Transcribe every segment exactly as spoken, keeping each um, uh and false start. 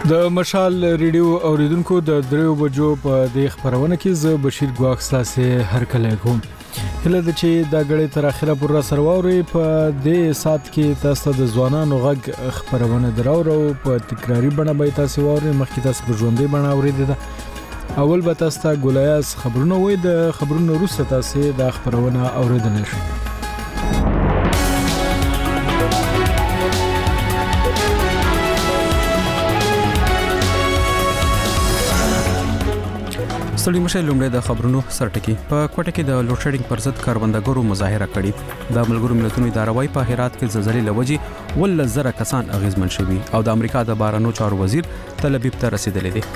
د مشال ریډیو اوریدونکو د دریو بجو په د خبرونه کې ز بشیر ګواخ سلاسه هر کله کوم هله د چې د غړې تر اخره پر را سروري په دې سات کې تاسو د ځوانانو غږ خبرونه دراو په تکراری بڼه به تاسو ووري مخکې تاسو په ژوندۍ بڼه اوریدل اول به تاسو ته ګولیاس خبرونه وای د خبرونو وروسته تاسو د خبرونه اوریدل شي. سړي مشه لومړی د خبرونو سرټکی په کوټه کې د لوډ شیډینګ پر ضد کاربندګرو مظاهره کړې د ملګرو ملتونو اداره وايي په هرات کې زلزلې لوجي ول زره کسان اغیزمن شوي او د امریکا د بارانو چارو وزیر تل ابیب ته رسیدلی دی.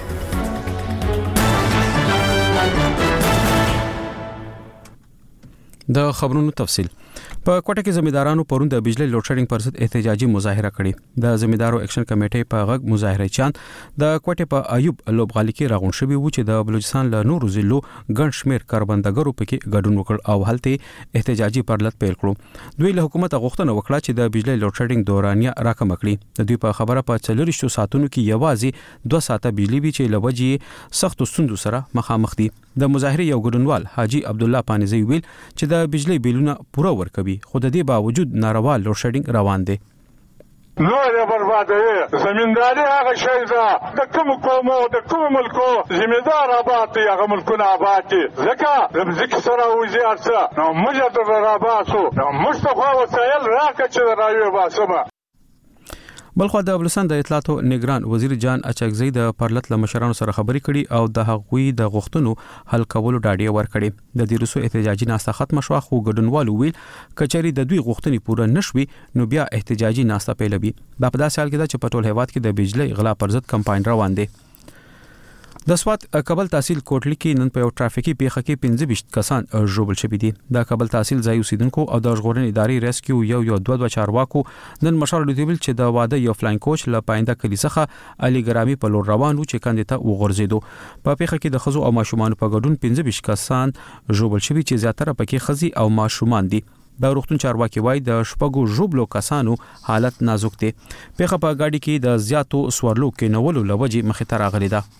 د خبرونو تفصیل په کوټه کې زمیندارانو پرون د بجلی لوډ شیډینګ پر ضد احتجاجي مظاهره کړې د زمیندارو اکشن کمیټې په غږ مظاهره چاند د کوټه په ایوب لوبغالي کې راغون شوی و چې د بلوچستان له نورو ضلعو ګڼ شمېر کاربندګرو پکې ګډون وکړ او هلته احتجاجي پرلط پیل کړو. دوی له حکومت غوښتنه وکړه چې د بجلی لوډ شیډینګ دورانیه راکم کړي. د دوی په خبره په څلورشتو ساعتونو کې یوازې دوه ساعته بجلی وی چې لوجي سخت ستوندو سره مخامخ دي. د مظاهره یو ګډونوال حاجی عبد الله پانیزی ویل چې د بجلی بیلونه پوره ورکوي خو د دې باوجود ناروا لوډ شیډینګ روان دي. نو یا بربادوي زمینداری هغه شی ده د کوم قومو د کوم ملکو زمیندار آباد دي هغه ملکونه آباد دي ځکه د ځکه سره وزیر څه نو موږ د راباسو نو مصطفی وسایل راکړه چې راوي باسمه. بلخو د بلوچستان د اطلاعاتو نگران وزیر جان اچکزی د پرلط له مشرانو سره خبرې کړي او د هغوی د غوښتنو حل کولو ډاډه ورکړي. د دې روسو احتجاجي ناسته ختم شو خو ګډونوالو ویل کچري د دوی غوښتنې پوره نشوي نو بیا احتجاجي ناسته پیلوي. دا په داسې حال کې ده چې په ټول هیواد کې د بجلی غلا پر ضد کمپاین روان دی. د سوات کابل تحصیل کوټلی کې نن په یو ټرافیکي پیښه کې پنځه ویشت کسان ژوبل شوي دي. د کابل تحصیل ځای اوسیدونکو او د ژغورنې ادارې ریسکیو یو یو دوه دوه چارواکو نن مشال لیدل چې د واده یو فلاین کوچ له پاینده کلی څخه علي ګرامي په لور روان و چې کاندې ته وغورځیدو. په پیښه کې د خزو او ماشومان په ګډون پنځه ویشت کسان ژوبل شوي چې زیاتره پکې خزي او ماشومان دي. د روغتون چارواکي وای د شپږو ژوبلو کسانو حالت نازک دی. پیښه په گاډي کې د زیاتو سوارلو کې نولو لوجي مخې ته راغلي ده.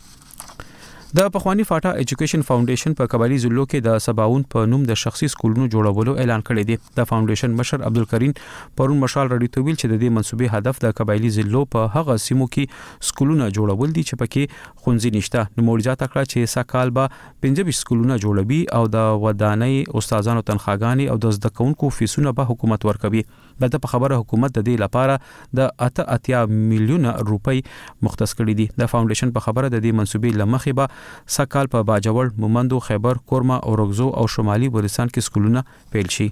د پخوانی فاټا ایجوکیشن فاونډیشن په قبایلی ضلعو کې د سباون په نوم د شخصي سکولونو جوړولو اعلان کړی دی. د فاونډیشن مشر عبدالکریم پرون مشال رډیو ته ویل چې د دې منسوبې هدف د قبایلی ضلعو په هغه سیمو کې سکولونه جوړول دي چې پکې خونځي نشته. نو مولجات کړه چې سکهال به پنځه ویشت سکولونه جوړوي او د ودانۍ استادانو تنخواګانی او د زده کوونکو فیسونه به حکومت ورکوي. دغه په خبره حکومت د دې لپاره د اته اتیا میلیونه روپۍ مختص کړي دي. د فاونډیشن په خبره د دې منسوبې لمخې به سکهال په باجوړ، مومندو، خیبر، کورما، اورغزو او شمالي ولستان کې سکولونه پیل شي.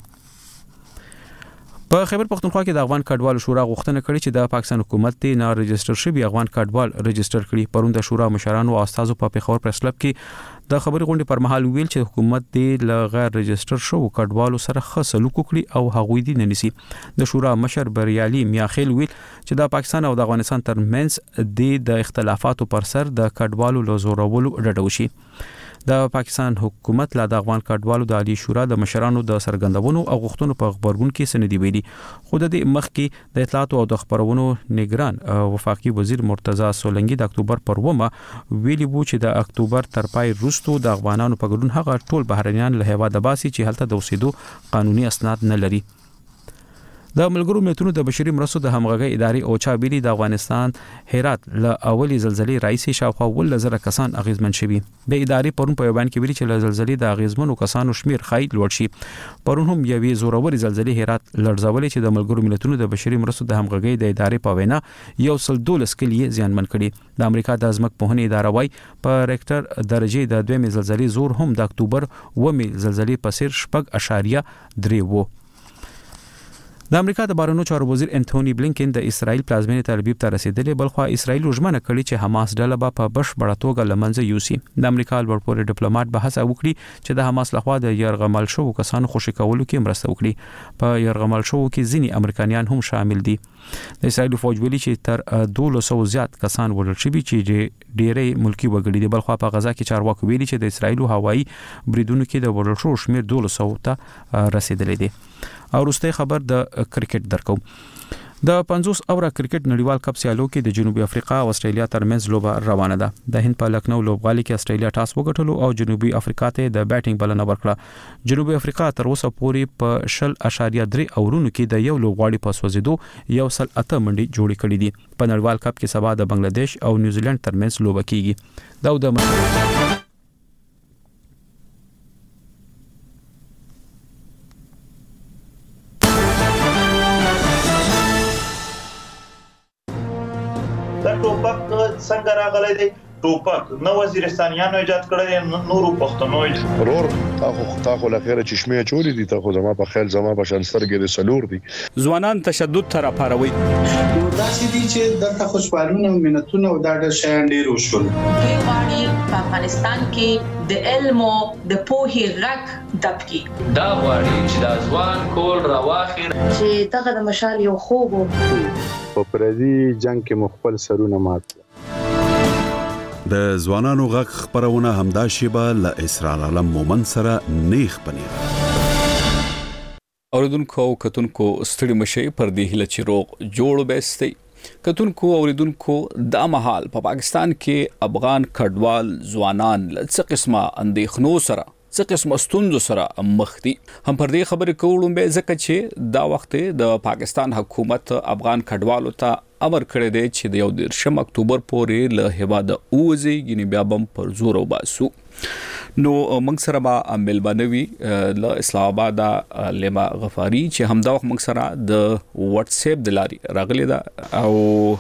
په خیبر پختونخوا کې د افغان کډوالو شورا غوښتنه کړې چې د پاکستان حکومت ته نه رجستر شوی افغان کډوال رجستر کړي. پرون د شورا مشرانو او استادو په پیښور پریس کلب کې د خبري غونډې پر مهال ویل چې حکومت دې ل غیر رجستر شو کډوالو سره ښه سلوک وکړي او هغوی دې نه نسی. د شورا مشر بریالي میاخیل ویل چې د پاکستان او د افغانستان ترمنځ د اختلافاتو پر سر د کډوالو له زورولو ډډه وشي. د پاکستان حکومت لا د افغان کډوالو د عالی شورا د مشرانو د سرګندونو او غوښتنو په خبرګون کې سندې ویلي. خو د مخ کې د اطلاعات او د خبرونو نگران وفاقي وزیر مرتضی سولنګي د اکتوبر پر اوومه ویلي وو چې د اکتوبر تر پای وروسته د افغانانو په ګډون هغه ټول بهرنیان له هیواده باسي چې هلته د اوسېدو قانوني اسناد نه لري. د ملګرو ملتونو د بشري مرستو د همغږي ادارې او چابيلي د افغانستان هرات له اولي زلزلې رئیسي شاوخوا ول زره کسان اغیزمن شوي. د ادارې پرون په بیان کې ویلي چې له زلزلې د اغیزمنو کسانو شمیر خای لوړ شي. پرون هم یوې زوروري زلزلې هرات لړزولې چې د ملګرو ملتونو د بشري مرستو د همغږي د ادارې په وینا یو سل دولس کلی زیانمن کړي. د امریکا د ځمک پوهنې اداره وايي په ریکټر درجه د دویمې زلزلې زور هم د اکتوبر اومې زلزلې په څیر شپږ اشاریه درې وو. د امریکا د بهرنیو چارو وزیر انټونی بلینکن د اسرائیل پلازمینې ته تلبیب ته رسیدلی. بلخو اسرائیل ژمنه کړې چې حماس ډله به په بشپړه توګه لمنځه یوسي. د امریکا لوړپوړي ډیپلوماټ به هڅه وکړي چې د حماس لخوا د يرغمل شوو کسانو خوشي کولو کې مرسته وکړي. په يرغمل شوو کې ځینی امریکایان هم شامل دي. د اسرائیل فوج ویلي چې تر دولس سوه زیات کسان وژل شوي چې ډېری ملکی وګړي دي. بلخو په غزا کې چارواکي ویلي چې د اسرائیل هوایي بریدونو کې د وژل شوو شمیر دولس سوه ته رسیدلی دی. او وروستي خبر د کرکټ درکو. د پنځوس اوره کرکټ نړیوال کپ سیالو کې د جنوبي افریقا او استرالیا ترمنځ لوبه روانه ده. د هند په لکنو لوبغالي کې استرالیا ټاس وګټلو او جنوبي افریقا ته د بیټینګ بلنه ورکړه. جنوبي افریقا تر اوسه پورې په شل اشاریه درې اورونو کې د یو لوبغاړي په سوځیدو یو سل اته منډي جوړې کړې دي. په نړیوال کپ کې سبا د بنگلاديش او نیوزیلند ترمنځ لوبه کیږي. دا د ټوپک څنګه راغلی دی؟ ټوپک نو وزیرستانیانو ایجاد کړی دی، نورو پښتنو رور تاخو تاخو لخيره چشمه چولی دي، تاخو زما په خیال زما په شان سترګې د سلور دي. ځوانان تشدد تر پاروي نو داسې دي چې دغه خوشحالونه او مینتونه او دا د شیان ډیر وشول. دوی غواړي په افغانستان کې د علم او د پوهې غږ دبکي. دا غواړي چې د ځوان کول راواخي چې دغه د مشال یو خوب په پردي جنگ کې مخبل سرونه مات. د ځوانانو غږ خبرونه همدا شیبه له اسرار عالم مومن سره نیخ پنیر. اوریدونکو او کتونکو ستړي مشي پر دې هله چې روغ جوړ بیستي. کتونکو اوریدونکو د مهال په پاکستان کې افغان کډوال ځوانان له څه قسمه اندېښنو سره څه قسمه ستونزو سره مخ دي. هم پر دې خبرې کوم به ځکه چې دا وخت د پاکستان حکومت افغان کډوالو ته امر کړی دی چې د یو دیرشم اکتوبر پورې له هیواده اوځي، ګینه بیا بم پر زور وباسو. نو موږ سره به ملبنوي له اسلام آباد لما غفاری چې همدا وخت موږ سره د واتس اپ د لاري راغلی دا او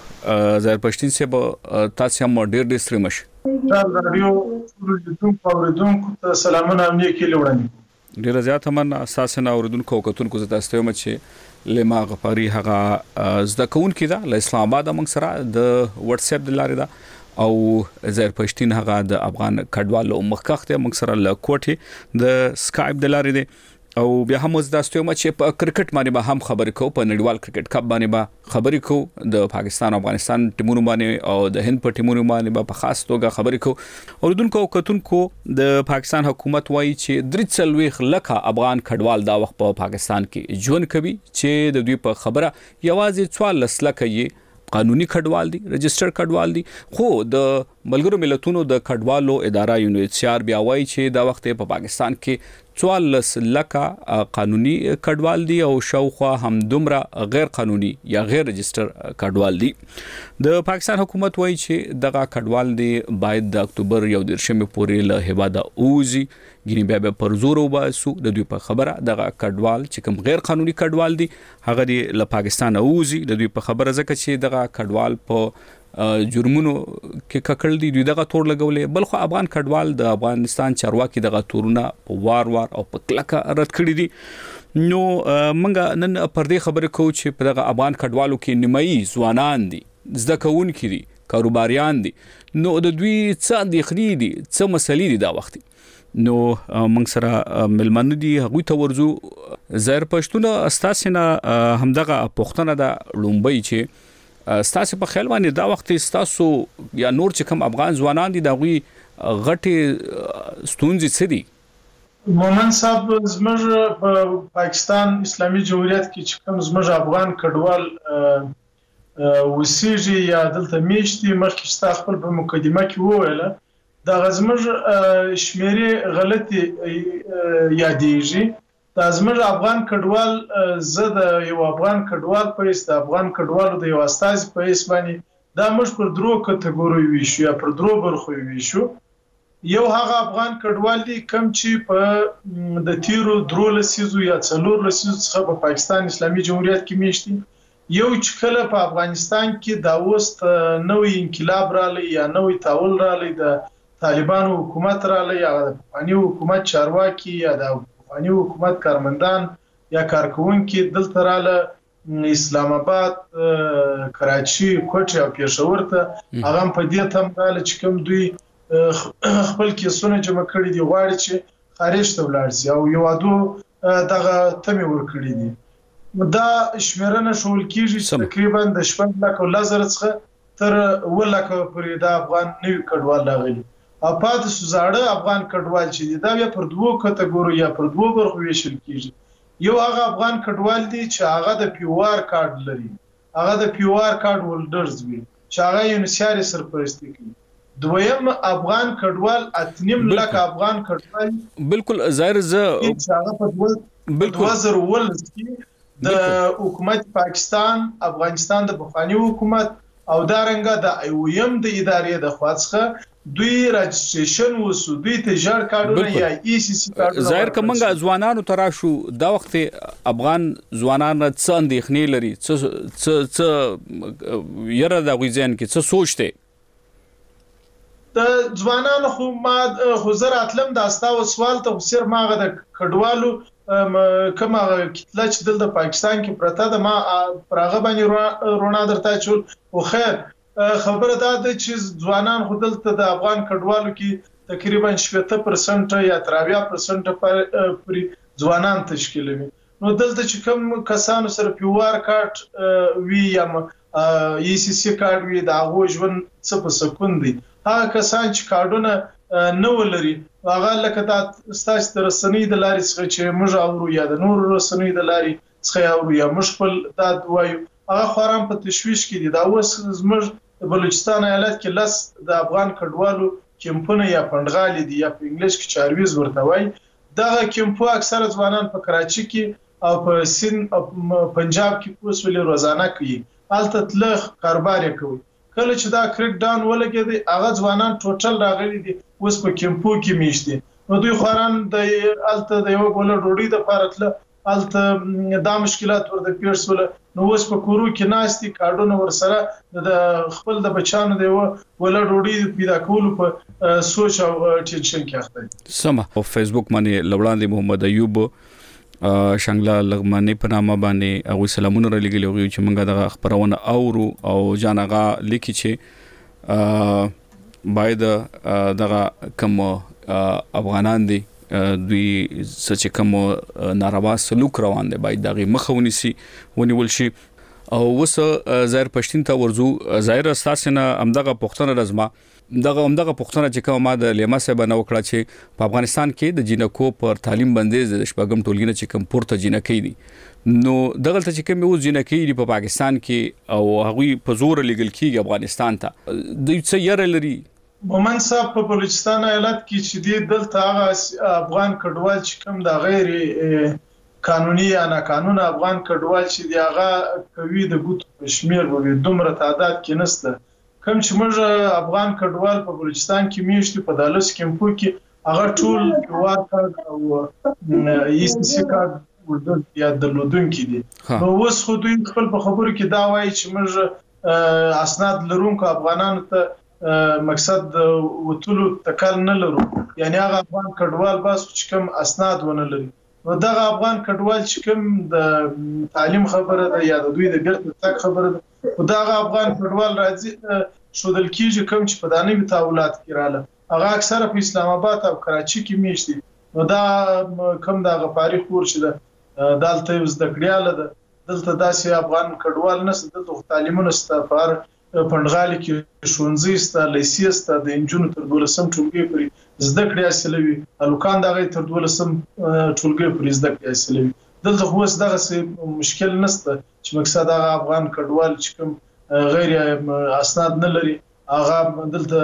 زهر پښتين سه تاسو هم ډېر ډېر سترمش رادیو ټول اوریدونکو ته سلامونه امنیه کې لوړم. ډیر زیات من اساسا اوریدونکو کتونکو زه تاسو ته چې لما غفاری هغه زده کون کې دا اسلام آباد موږ سره د واتس اپ د لاري دا او زهر پښتين هغه د افغان کډوالو مخکخته موږ سره ل کوټي د سکایپ د لاري دی او بیا هم زه تاسو ته چې په کرکټ باندې به هم خبرې کوو، په نړیوال کرکټ کپ باندې به خبرې کوو، د پاکستان او افغانستان ټیمونو باندې او د هند په ټیمونو باندې به په خاص توګه خبرې کوو. اوریدونکو او کتونکو د پاکستان حکومت وایي چې درې څلويخ لکه افغان کډوال دا وخت په پاکستان کې ژوند کوي چې د دوی په خبره یوازې څوارلس لکه یې قانوني کډوال دي، رجستر کډوال دي. خو د ملګرو ملتونو د کډوالو اداره یو ان ایچ سی آر بیا وایي چې دا وخت په پاکستان کې څوارلس لکه قانوني کډوال دي او شاوخوا هم دومره غیر قانوني یا غیر رجستر کډوال دي. د پاکستان حکومت وایي چې دغه کډوال دي باید د اکتوبر یو دیرشمه پورې له هیواده اوزي، ګینه بیا به پر زور وباسو. د دوی په خبره دغه کډوال چې کوم غیر قانوني کډوال دي هغه دی له پاکستان اوزي. د دوی په خبره ځکه چې دغه کډوال په جرمونو کې ککړل دي، دوی دغه تور لګولې. بل خو افغان کډوال د افغانستان چارواکي دغه تورونه په وار وار او په کلکه رد کړی دي. نو منګه نن پر دې خبره کوو چې په دغه افغان کډوالو کې نیمایي ځوانان دي، زده کوونکي دي، کاروباریان دي. نو د دوی څه اندېښنې دي، څه مسلې دي دا وخت. نو موږ سره ملمن دي هغه ته ورزو. زهر پښتون استاسنه همدغه پښتنه د لومبي چې ستاسو په خیال باندې دا وخت ستاسو یا نور چې کوم افغان ځوانان دي دا غوي غټي ستونزې څه دي؟ مومن صاحب زموږ په پاکستان اسلامي جمهوریت کې چې کوم زموږ افغان کډوال وسیږي یا دلته میشتي، مخکې ستا خپل په مقدمه کې وویله دا زموږ شمیرې غلطي یادېږي. دا زموږ افغان کډوال زه د یو افغان کډوال په اس د افغان کډوالو د یو استاد په اس باندې دا موږ پر درو کټګوري ویشو یا پر درو برخو ویشو. یو هغه افغان کډوال دي کوم چې په د تیرو درو لسیزو یا څلور لسیزو څخه په پاکستان اسلامي جمهوریت کې میشتي. یو چې کله په افغانستان کې دا وست نوې انقلاب رالی یا نوې تاول رالی، د طالبانو حکومت رالی یا د افغاني حکومت چارواکي یا د افغاني حکومت کارمندان یا کارکونکي دلته رااله اسلام آباد، کراچي، کوټه او پېښور ته. هغه په دې تم رااله چې کوم دوی خپل کیسونه جمع کړي دي، غواړي چې خارج ته ولاړ شي او یو ادو دغه تمه ور کړی دي. دا شمیرنه شول کیږي تقریبا د شپږ لک لزر څخه تر ولکه پورې د افغان نوی کډوال راغلي. او پاتې سوزاړه افغان کډوال چې دي دا بیا پر دوو کټګورو یا پر دوو برخو ویشل کیږي. یو هغه افغان کډوال دي چې هغه د پیوار کارت لري، هغه د پیوار کارت هولډرز وي چې هغه یونیسیار سرپرستی کوي. دویم افغان کډوال اتنیم لک افغان کډوال بالکل ظاهر ز هغه په دوه زره ولس کې د حکومت پاکستان افغانستان د بخوانی حکومت او دارنګه د ایویم د ادارې د خواڅخه دوی رجستریشن وسو دوی تجار کارډونه یا ای سی سی کارډونه ظاهر کومه ځوانانو تراشو دا وخت افغان ځوانان څه اندېښنې لري څه څه یره د غوښین کې څه سوچته د ځوانانو خو ما خو زر اتلم د استاو سوال ته سر ماغه د کډوالو کما کتله چې دلته پاکستان کې پرته د ما پراغه باندې رونا درته چول او خیر خبره ده چې ځوانان خو دلته د افغان کډوالو کې تقریبا شپږ پرسنټ یا تراویا پرسنټ پر ځوانان تشکیلوي. نو دلته چې کوم کسانو سره پیوار کارت وی یا ای سی سی کارت وی دا غو ژوند څه په سکون دي هغه کسان چې کارډونه نه ولري هغه لکه دا ستاسو تر رسنۍ د لارې څخه چې موږ اورو یا د نور رسنۍ د لارې څخه اورو یا موږ خپل دا وایو هغه خورم په تشويش کې دي. دا اوس زموږ د بلوچستان ایالت کې لاس د افغان کډوالو کیمپونه یا پندغالي دي یا په انګلیش کې چارویز ورته وایي. دا کیمپو اکثره ځوانان په کراچي کې او په سند او پنجاب کې پوسولې روزانه کوي الته تلخ کاروبار کوي. کله چې دا کریک ډاون ولګي هغه ځوانان ټوټل راغلي دي اوس په کیمپو کې میشته. نو دوی خوران د الته د یو بوله ډوډۍ د پارتله الته دا مشکلات ورته پیښ ول. نو اوس په کورو کې ناشتي کارډونه ورسره د خپل د بچانو دی ولا ډوډۍ پیدا کول په سوچ او ټینشن کې اخته. سم په فیسبوک باندې لوړاندې محمد ایوب شنګلا لغمانی په نامه باندې هغه سلامونه را لګیلو چې موږ د خبرونه اورو او جانغه لیکي چې باید دغه کوم افغانان دي دوی سچ کوم ناروا سلوک روان دي باید دغه مخاوني سي ونیول شي. او وس ظاهر پښتون ته ورزو ظاهر اساسنه امدغه پښتون رزما دغه همدغه پښتنه چې کومه د لیما صاحب نو کړه چې په افغانستان کې د جنکو پر تعلیم بندیز د شپږم ټولګي نه چې کوم پورته جنکې دي نو دغه ته چې کوم یو جنکې دي په پاکستان کې او هغه په زور لګل کېږي افغانستان ته د څه یاره لري. مومن صاحب په بلوچستان ایالت کې چې دی دلته هغه افغان کډوال چې کوم د غیر قانوني یا نه قانون افغان کډوال چې دی هغه کوي د ګوت پښمیر وګړي دومره تعداد کې نشته. کوم چې موږ افغان کډوال په بلوچستان کې میشتو په دالس کیمپو کې هغه ټول پیوار کارت او ای سی سی کارت ورته یا درلودونکي دي. نو اوس خو دوی خپل په خبرو کې دا وایي چې موږ اسناد لرونکو افغانانو ته مقصد وټولو تکل نه لرو یعنی هغه افغان کډوال بس چې کوم اسناد ونه لري. نو دغه افغان کډوال چې کوم د تعلیم خبره ده یا د دوی د ګرځ تک خبره ده او دغه افغان کډوال راځي شودل کیږي کوم چې په دانوي تاولات کې رااله هغه اکثره په اسلام آباد او کراچي کې میشتي. نو دا کوم د غفاری خور چې ده دالته زده کړیاله ده دلته داسې افغان کډوال نشته دلته تعلیمونه ست پر پندغالي کې شونځي ست لیسي ست د انجونو تر دولسم ټولګي پورې زده کړی اصلوي الوکان دغه تر دولسم ټولګي پورې زده کړی اصلوي. دلته خو اوس دغه مشکل نشته چې مقصد هغه افغان کډوال چې کوم غیر اسناد نه لري هغه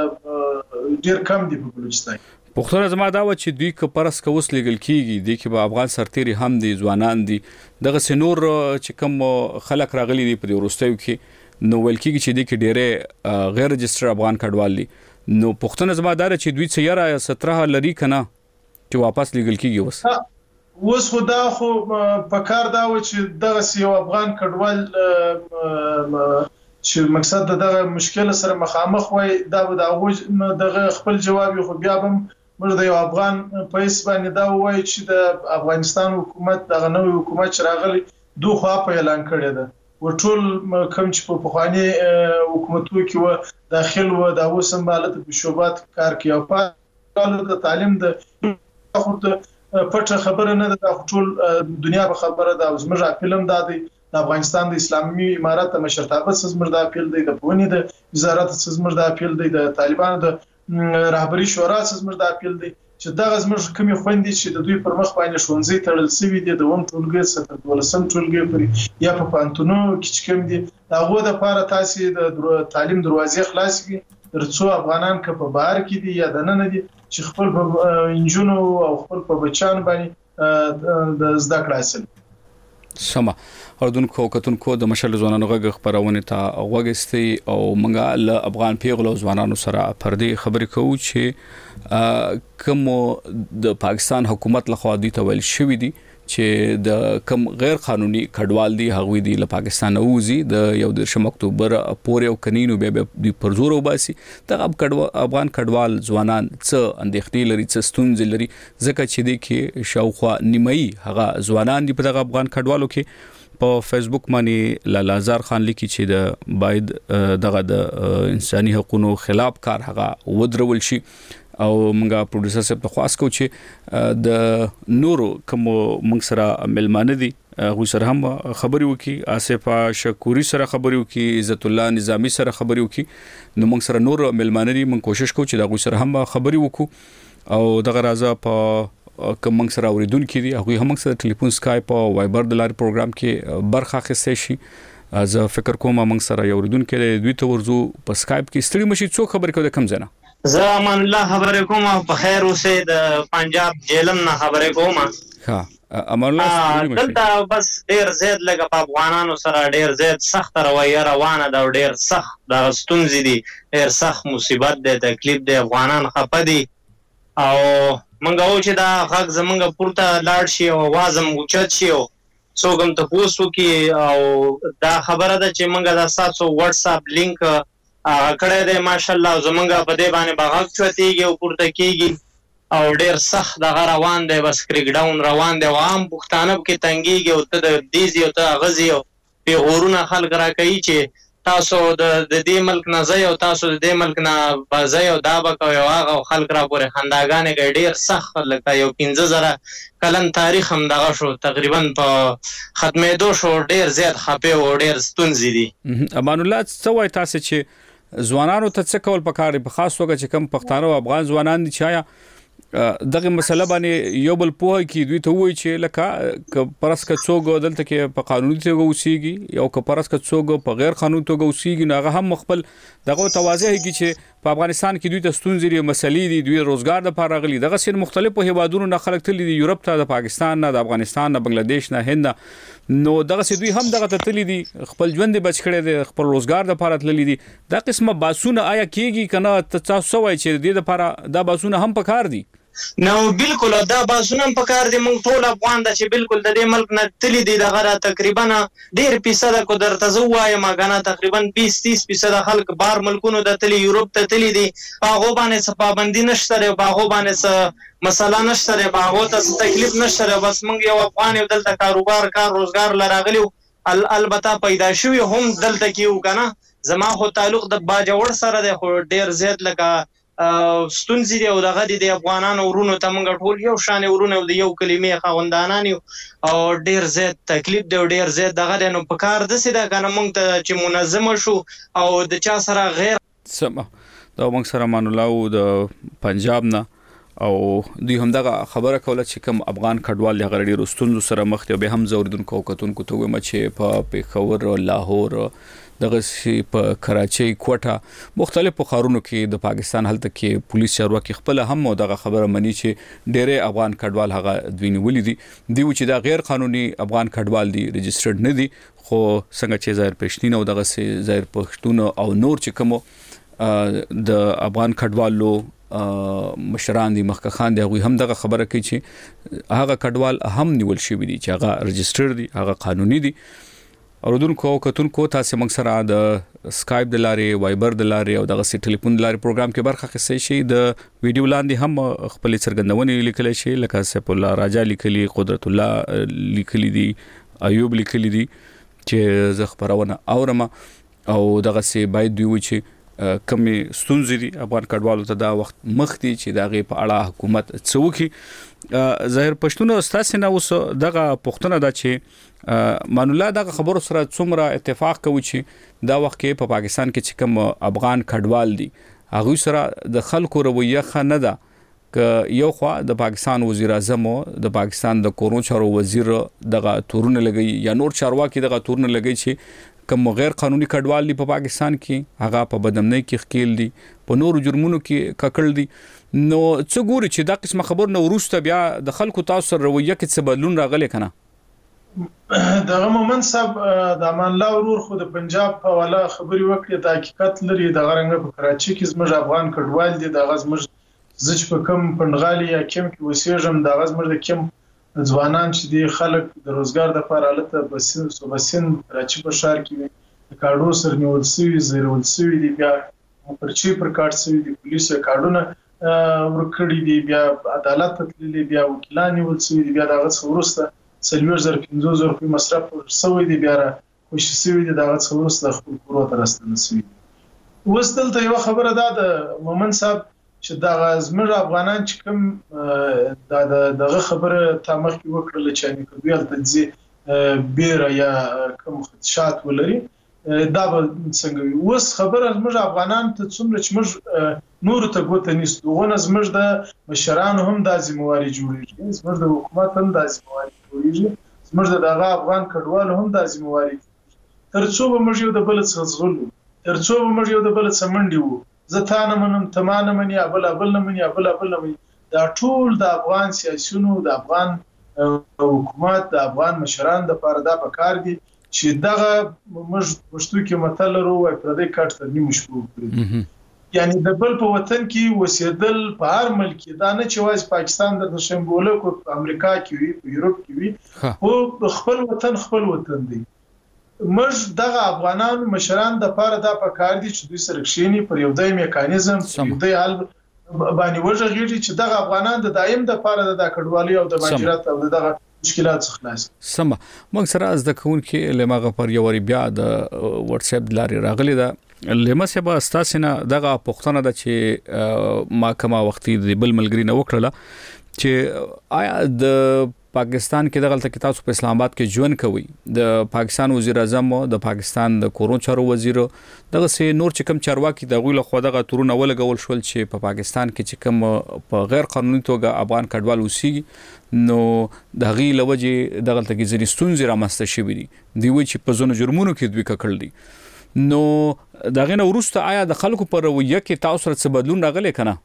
دلته ډیر کم دي په بلوچستان. پښتون زما دا و چې دوی ک پرس کوس لګل کیږي د کې به افغان سرتيري هم دي ځوانان دي دغه سنور چې کوم خلک راغلي دي په ورستیو کې نو ول کیږي چې د کې ډیره غیر رجستر افغان کډوال دي. نو پښتون زما دا چې دوی څیاره ستره لري کنه چې واپس لګل کیږي وس اوس خو دا خو په کار دا و چې دغه یو افغان کډوال چې مقصد دغه مشکل سره مخامخ وای دا د دغه خپل جواب خو بیا هم موږ د یو افغان پیس باندې دا وای چې د افغانستان حکومت دغه نوې حکومت چې راغلی دوه خوا په اعلان کړی ده ورټول کوم چې په پخوانی حکومتو کې و داخل و دا وسم بالته په شوبات کار کوي او په د تعلیم د خو پټه خبره نه ده ټول دنیا په خبره ده زموږ فلم دا دی د افغانستان د اسلامي امارات مشرتابه سزمر د اپیل دی د پونی د وزارت سزمر د اپیل دی د طالبانو د رهبری شورا زموږ د اپیل دی چې دغه زموږ کومې خويندې چې د دوی پر مخ باندې ښوونځي تړل شوی دي د وم ټولګي څخه د ولسم ټولګي پورې یا په پانتونو کې چې کوم دي هغه د لپاره تاسو د تعلیم دروازې خلاص کړئ ترڅو افغانان که په بهر کې دي یا دننه دي چې خپل په انجونو او خپل په بچان باندې د زده کړې حاصل سما اردوونکو کتونکو د مشل ځوانانو غږ خبرونه ته وګستي او منګه له افغان پیغلو ځوانانو سره پردي خبرې کوو چې کوم د پاکستان حکومت لخوا دي تویل شوې دي چې د کم غیر قانوني کډوال دي هغوی دي له پاکستان اوزي د یو د اکتوبر پورې او کنینو به د پرزور وباسي د افغان کډوال ځوانان څه اندېښنې لري څه ستونزې لري ځکه چې د کې شاوخوا نیمایي هغه ځوانان دي په دغه افغان کډوالو کې په فیسبوک باندې لالازار خان لیکي چې د باید دغه د انساني حقوقو خلاف کار هغه ودرول شي او موږ پروډوسر صاحب ته خواست کوو چې د نورو کوم موږ سره ملمانه دي غو سره هم خبري وکي آصفه شکوري سره خبري وکي عزت الله نظامی سره خبري وکي نو موږ سره نور ملمانه دي موږ کوشش کوو چې دا غو سره هم خبري وکړو او دغه راځه په کوم موږ سره اوریدونکو دي هغه هم سره ټلیفون سکایپ او وایبر د لارې پروګرام کې برخه اخیستې شي زه فکر کوم موږ سره یو اوریدونکو دی دوی ته ورزو په سکایپ کې ستړي مشي څو خبرې کوي کم زنه زه امان الله خبرې کوم او په خیر اوسې د پنجاب جیلم نه خبرې کوم ها امان الله دلته بس ډیر زیات لګه په افغانانو سره ډیر زیات سخت رویه روانه دا ډیر سخت د ستونزې دي ډیر سخت مصیبت دی تکلیف دی افغانان خپه دي او منګه و چې دا حق زمونږ پورته لاړ شي او وازم اوچت شي او څوګم ته پوسو کې او دا خبره ده چې منګه دا تاسو واتس اپ لینک کړه دې ماشاءالله زمونږ په دې باندې باغ چوتيږي او پورته کیږي او ډیر سخت د روان دی بس کریک ډاون روان دی عام پښتانه کې تنګيږي او ته د دیزي او ته غزي او په غورونه خلک را کوي چې تاسو د دې ملک نه ځای او تاسو د دې ملک نه بځای او دا به کوي هغه خلک را پورې خنداګانې کوي ډیر سخت لکه یو پنځه زره کلن تاریخ هم دغه شو تقریبا په ختمېدو شو ډیر زیات خپه او ډیر ستونزې دي امان الله څه وایي تاسو چې ځوانانو ته څه کول پکاره په خاص توګه چې کم پښتانه او افغان ځوانان دي چې دغه مسله باندې یو بل پوهه کې دوی ته وایي چې لکه پرسک څوګ دلته کې په قانوني توګه اوسېږي یو که پرسک څوګ په غیر قانوني توګه اوسېږي نو هغه هم خپل دغه توازی هي چې په افغانستان کې دوی ته ستونزې لري مسلې دي دوی روزګار د لپاره غلي دغه سین مختلفو هیوادونو نه خلک تللي دي یورپ ته د پاکستان نه د افغانستان نه بنگلاديش نه هند نو دغه سې دوی هم دغه تللي دي خپل ژوند بچ کړي دي خپل روزګار د لپاره تللي دي دا قسمه باسونه آیا کېږي کنه تاسو وایي چې د دې لپاره دا باسونه هم پکار دي نو بالکل دا باسونه په کار دي مونږ ټول افغان د چې بالکل د دې ملک نه تللی دي دغه تقریبا ډیر فیصد کو درته زوای ما غنا تقریبا بیس تیس فیصد خلک بار ملکونو د تللی یورپ ته تللی دي هغه باندې څه پابندي نشته او هغه باندې څه مسله نشته هغه ته تکلیف نشته بس مونږ یو افغان یو دلته کاروبار کار روزګار لراغلی البته پیدا شوی هم دلته کیو کنه زما خو تعلق د باجوړ سره د خو ډیر زیات لکه ستونزې دی او دغه د افغانانو ورونو ته موږ ټول یو شان ورونو د یو کلمې خاوندانان او ډیر زیات تکلیف دی او ډیر زیات دغه نو په کار د سیده کنه موږ ته چې منظم شو او د چا سره غیر سم دا موږ سره مان الله د پنجاب نه او دوی هم دغه خبره کوله چې کوم افغان کډوال لغړ ډیر ستونزو سره مخ ته به هم زوردونکو کتونکو ته ومه چې په پیښور او لاهور دغه په کراچۍ کوټه مختلفو ښارونو کې د پاکستان هلته کې پولیس چارواکي خپل هم دغه خبره مني چې ډېر افغان کډوال هغه دوی نیولې دي دی چې دا غیر قانوني افغان کډوال دي ريجسترډ نه دي خو څنګه چې ظاهر پښتون او دغه سي ظاهر پښتون او نور چې کوم د افغان کډوالو مشران دي مخکې خان دي هغه هم دغه خبره کوي چې هغه کډوال هم نیول شوی دي چې هغه ريجسترډ دي هغه قانوني دي اوردونکو کتونکو تاسو موږ سره د سکایپ د لارې وایبر د لارې او دغه سي ټلیفون د لارې پروګرام کې برخه اخیستئ شئ د ویډیو لاندې هم خپل څرګندونې لیکل شي لکه سیف الله راجا لیکلي قدرت الله لیکلي دي ایوب لیکلي دي چې زه خبرونه اورم او دغه سي باید دوی چې کمی ستونزې دي افغان کډوالو ته دا وخت مخ دي چې دغه په اړه حکومت څوکي ظاهر پښتون استاد نه اوس دغه پښتون دا چې مان الله دغه خبرو سره څومره اتفاق کوي چې دا وخت کې په پاکستان کې چې کوم افغان کډوال دي هغه سره د خلکو رویه خنه ده ک یو خو د پاکستان وزیر اعظم د پاکستان د کورونو چارو وزیر دغه تورونه لګي یا نور چارواکي دغه تورونه لګي چې کوم غیر قانوني کډوال دي په پاکستان کې هغه په بدامنۍ کې خکېل دي په نورو جرمونو کې ککړ دي نو څه ګوري چې دا قسمه خبر نو ورسته بیا د خلکو تاسو رویه کې څه بدلون راغلی کنه دغه مومن صاحب د امان الله ورور خو د پنجاب په والا خبري وکړي د حقیقت لري د غرنګ په کراچي کې زموږ افغان کډوال دي د غزمج زچ په کم پندغالي یا کم کې وسیږم د غزمج د کم ځوانان چې دي خلک د روزګار د لپاره الته بسین صوبسین کراچي په شهر کې د کارډو سر نیول سوي زیرول سوي دي بیا پرچی پر کارت سوي دي پولیسو کارډونه ورکړي دي بیا عدالت تللي بیا وکیلان نیول سوي دي بیا دغه څورسته سلویر زر پنځه زره په مصرف سوي دي بیا را خوش سوي دي دغه څورسته خپل کورو ته راستنه سوي وس دلته یو خبره ده د مومن صاحب چې دا زموږ افغانان چې کوم دا دغه خبره تامخ وکړل چې نه کوي الته بیره یا کوم خدشات ولري دا به څنګه وس خبره زموږ افغانان ته څومره چې موږ نور ته ګوته نیست دغه زموږ د مشرانو هم د ذمہواری جوړیږي زموږ د حکومت هم د ذمہواری جوړیږي زموږ دغه افغان کډوال هم د ذمہواری ترڅو به موږ یو د بل څخه زغلو ترڅو به موږ یو د بل څخه منډي وو زتانه منم تمانه منی ابل ابل نه منی ابل ابل نه منی دا ټول د افغان سیاسيونو د افغان حکومت د افغان مشران د لپاره دا پکار دي چې دغه موږ پښتو کې متل ورو وای پر دې کټ تر نیمه شپه کړی یعنی د بل په وطن کې وسیدل په هر ملک دا نه چې واز پاکستان د شمبوله کو امریکا کې وي په یورپ کې وي او خپل وطن خپل وطن دی مش دغه افغانان مشران د پاره د پکار دي چې دوی سره کښینی پر یو ځای میکانیزم یو ځای حل باندې وژغږي چې دغه افغانان د دایم د پاره د کډوالۍ او د مهاجرت او دغه مشکلات څخه خلاص سم موږ سره از د کون کې لمغه پر یو بیا د واتس اپ لاري راغلي دا لمه سبا استاسنه دغه پښتنه د چې ما کما وختي د بل ملګری نه وکړه چې آیا د پاکستان کې دغه تل تاسو په اسلام آباد کې ژوند کوي د پاکستان وزیر اعظم د پاکستان د کورونو چارو وزیر دغه سه نور چې کم چارواکي دغه له خو دغه تورونه ولګول شول چې په پاکستان کې چې کم په غیر قانوني توګه افغان کډوال اوسېږي نو دغه لوجه دغه تل کې ځینې ستونزې رامسته شوې دي دی وی چې په زونو جرمونو کې دوی ککړل دي نو دغه نو ورسته آیا د خلکو پر رویه کې تاسو سره څه بدلون راغلی کنه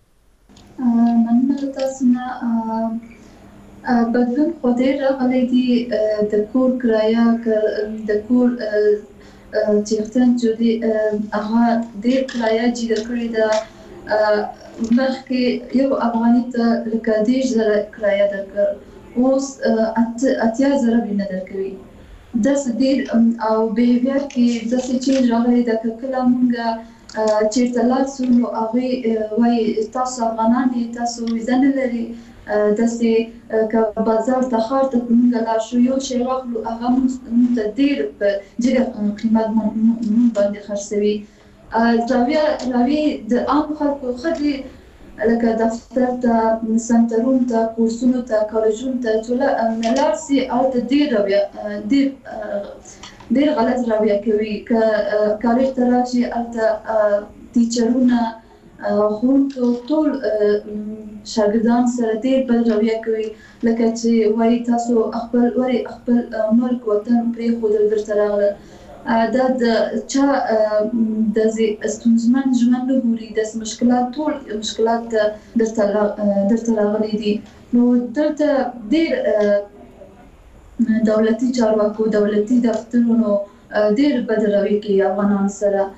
مننه تاسو نه بدلون خو ډېر راغلی دي د کور کرایه د کور چیرته چې هغه ډېر کرایه جوړ کړې ده مخکې یو افغاني ته لکه دېرش زره کرایه درکړ اوس اتیا زره نه درکوي داسې ډېر او بیهیویر کې داسې چینج راغلی ده که کله مونږ چیرته لاړ سو نو هغوی وایي تاسو افغانان دي تاسو ویزه نه لري داسې که بازار ته ښار ته مونږ لاړ شو یو شی واخلو هغه مونږ ته ډېر په جګه قیمت مونږ باندې خرڅوي راویه راویې د عامو خلکو ښه دي لکه دفتر ته سنټرونو ته کورسونو ته کالجونو ته چې لاړ سي هلته ډېر راویه ډېر ډېر غلط راویه کوي که کالج ته راشي هلته ټیچرونه ښوونکو ټول شاګردان سره ډېر بد رویه کوي لکه چې وایي تاسو خپل ولې خپل ملک وطن پرېښودل درته راغله دا د چا داسې ستونزمن ژوند نه ګوري داسې مشکلات ټول مشکلات درته راغلي دي نو دلته ډېر دولتي چارواکو دولتي دفترونو ډېر بد رویه کوي افغانانو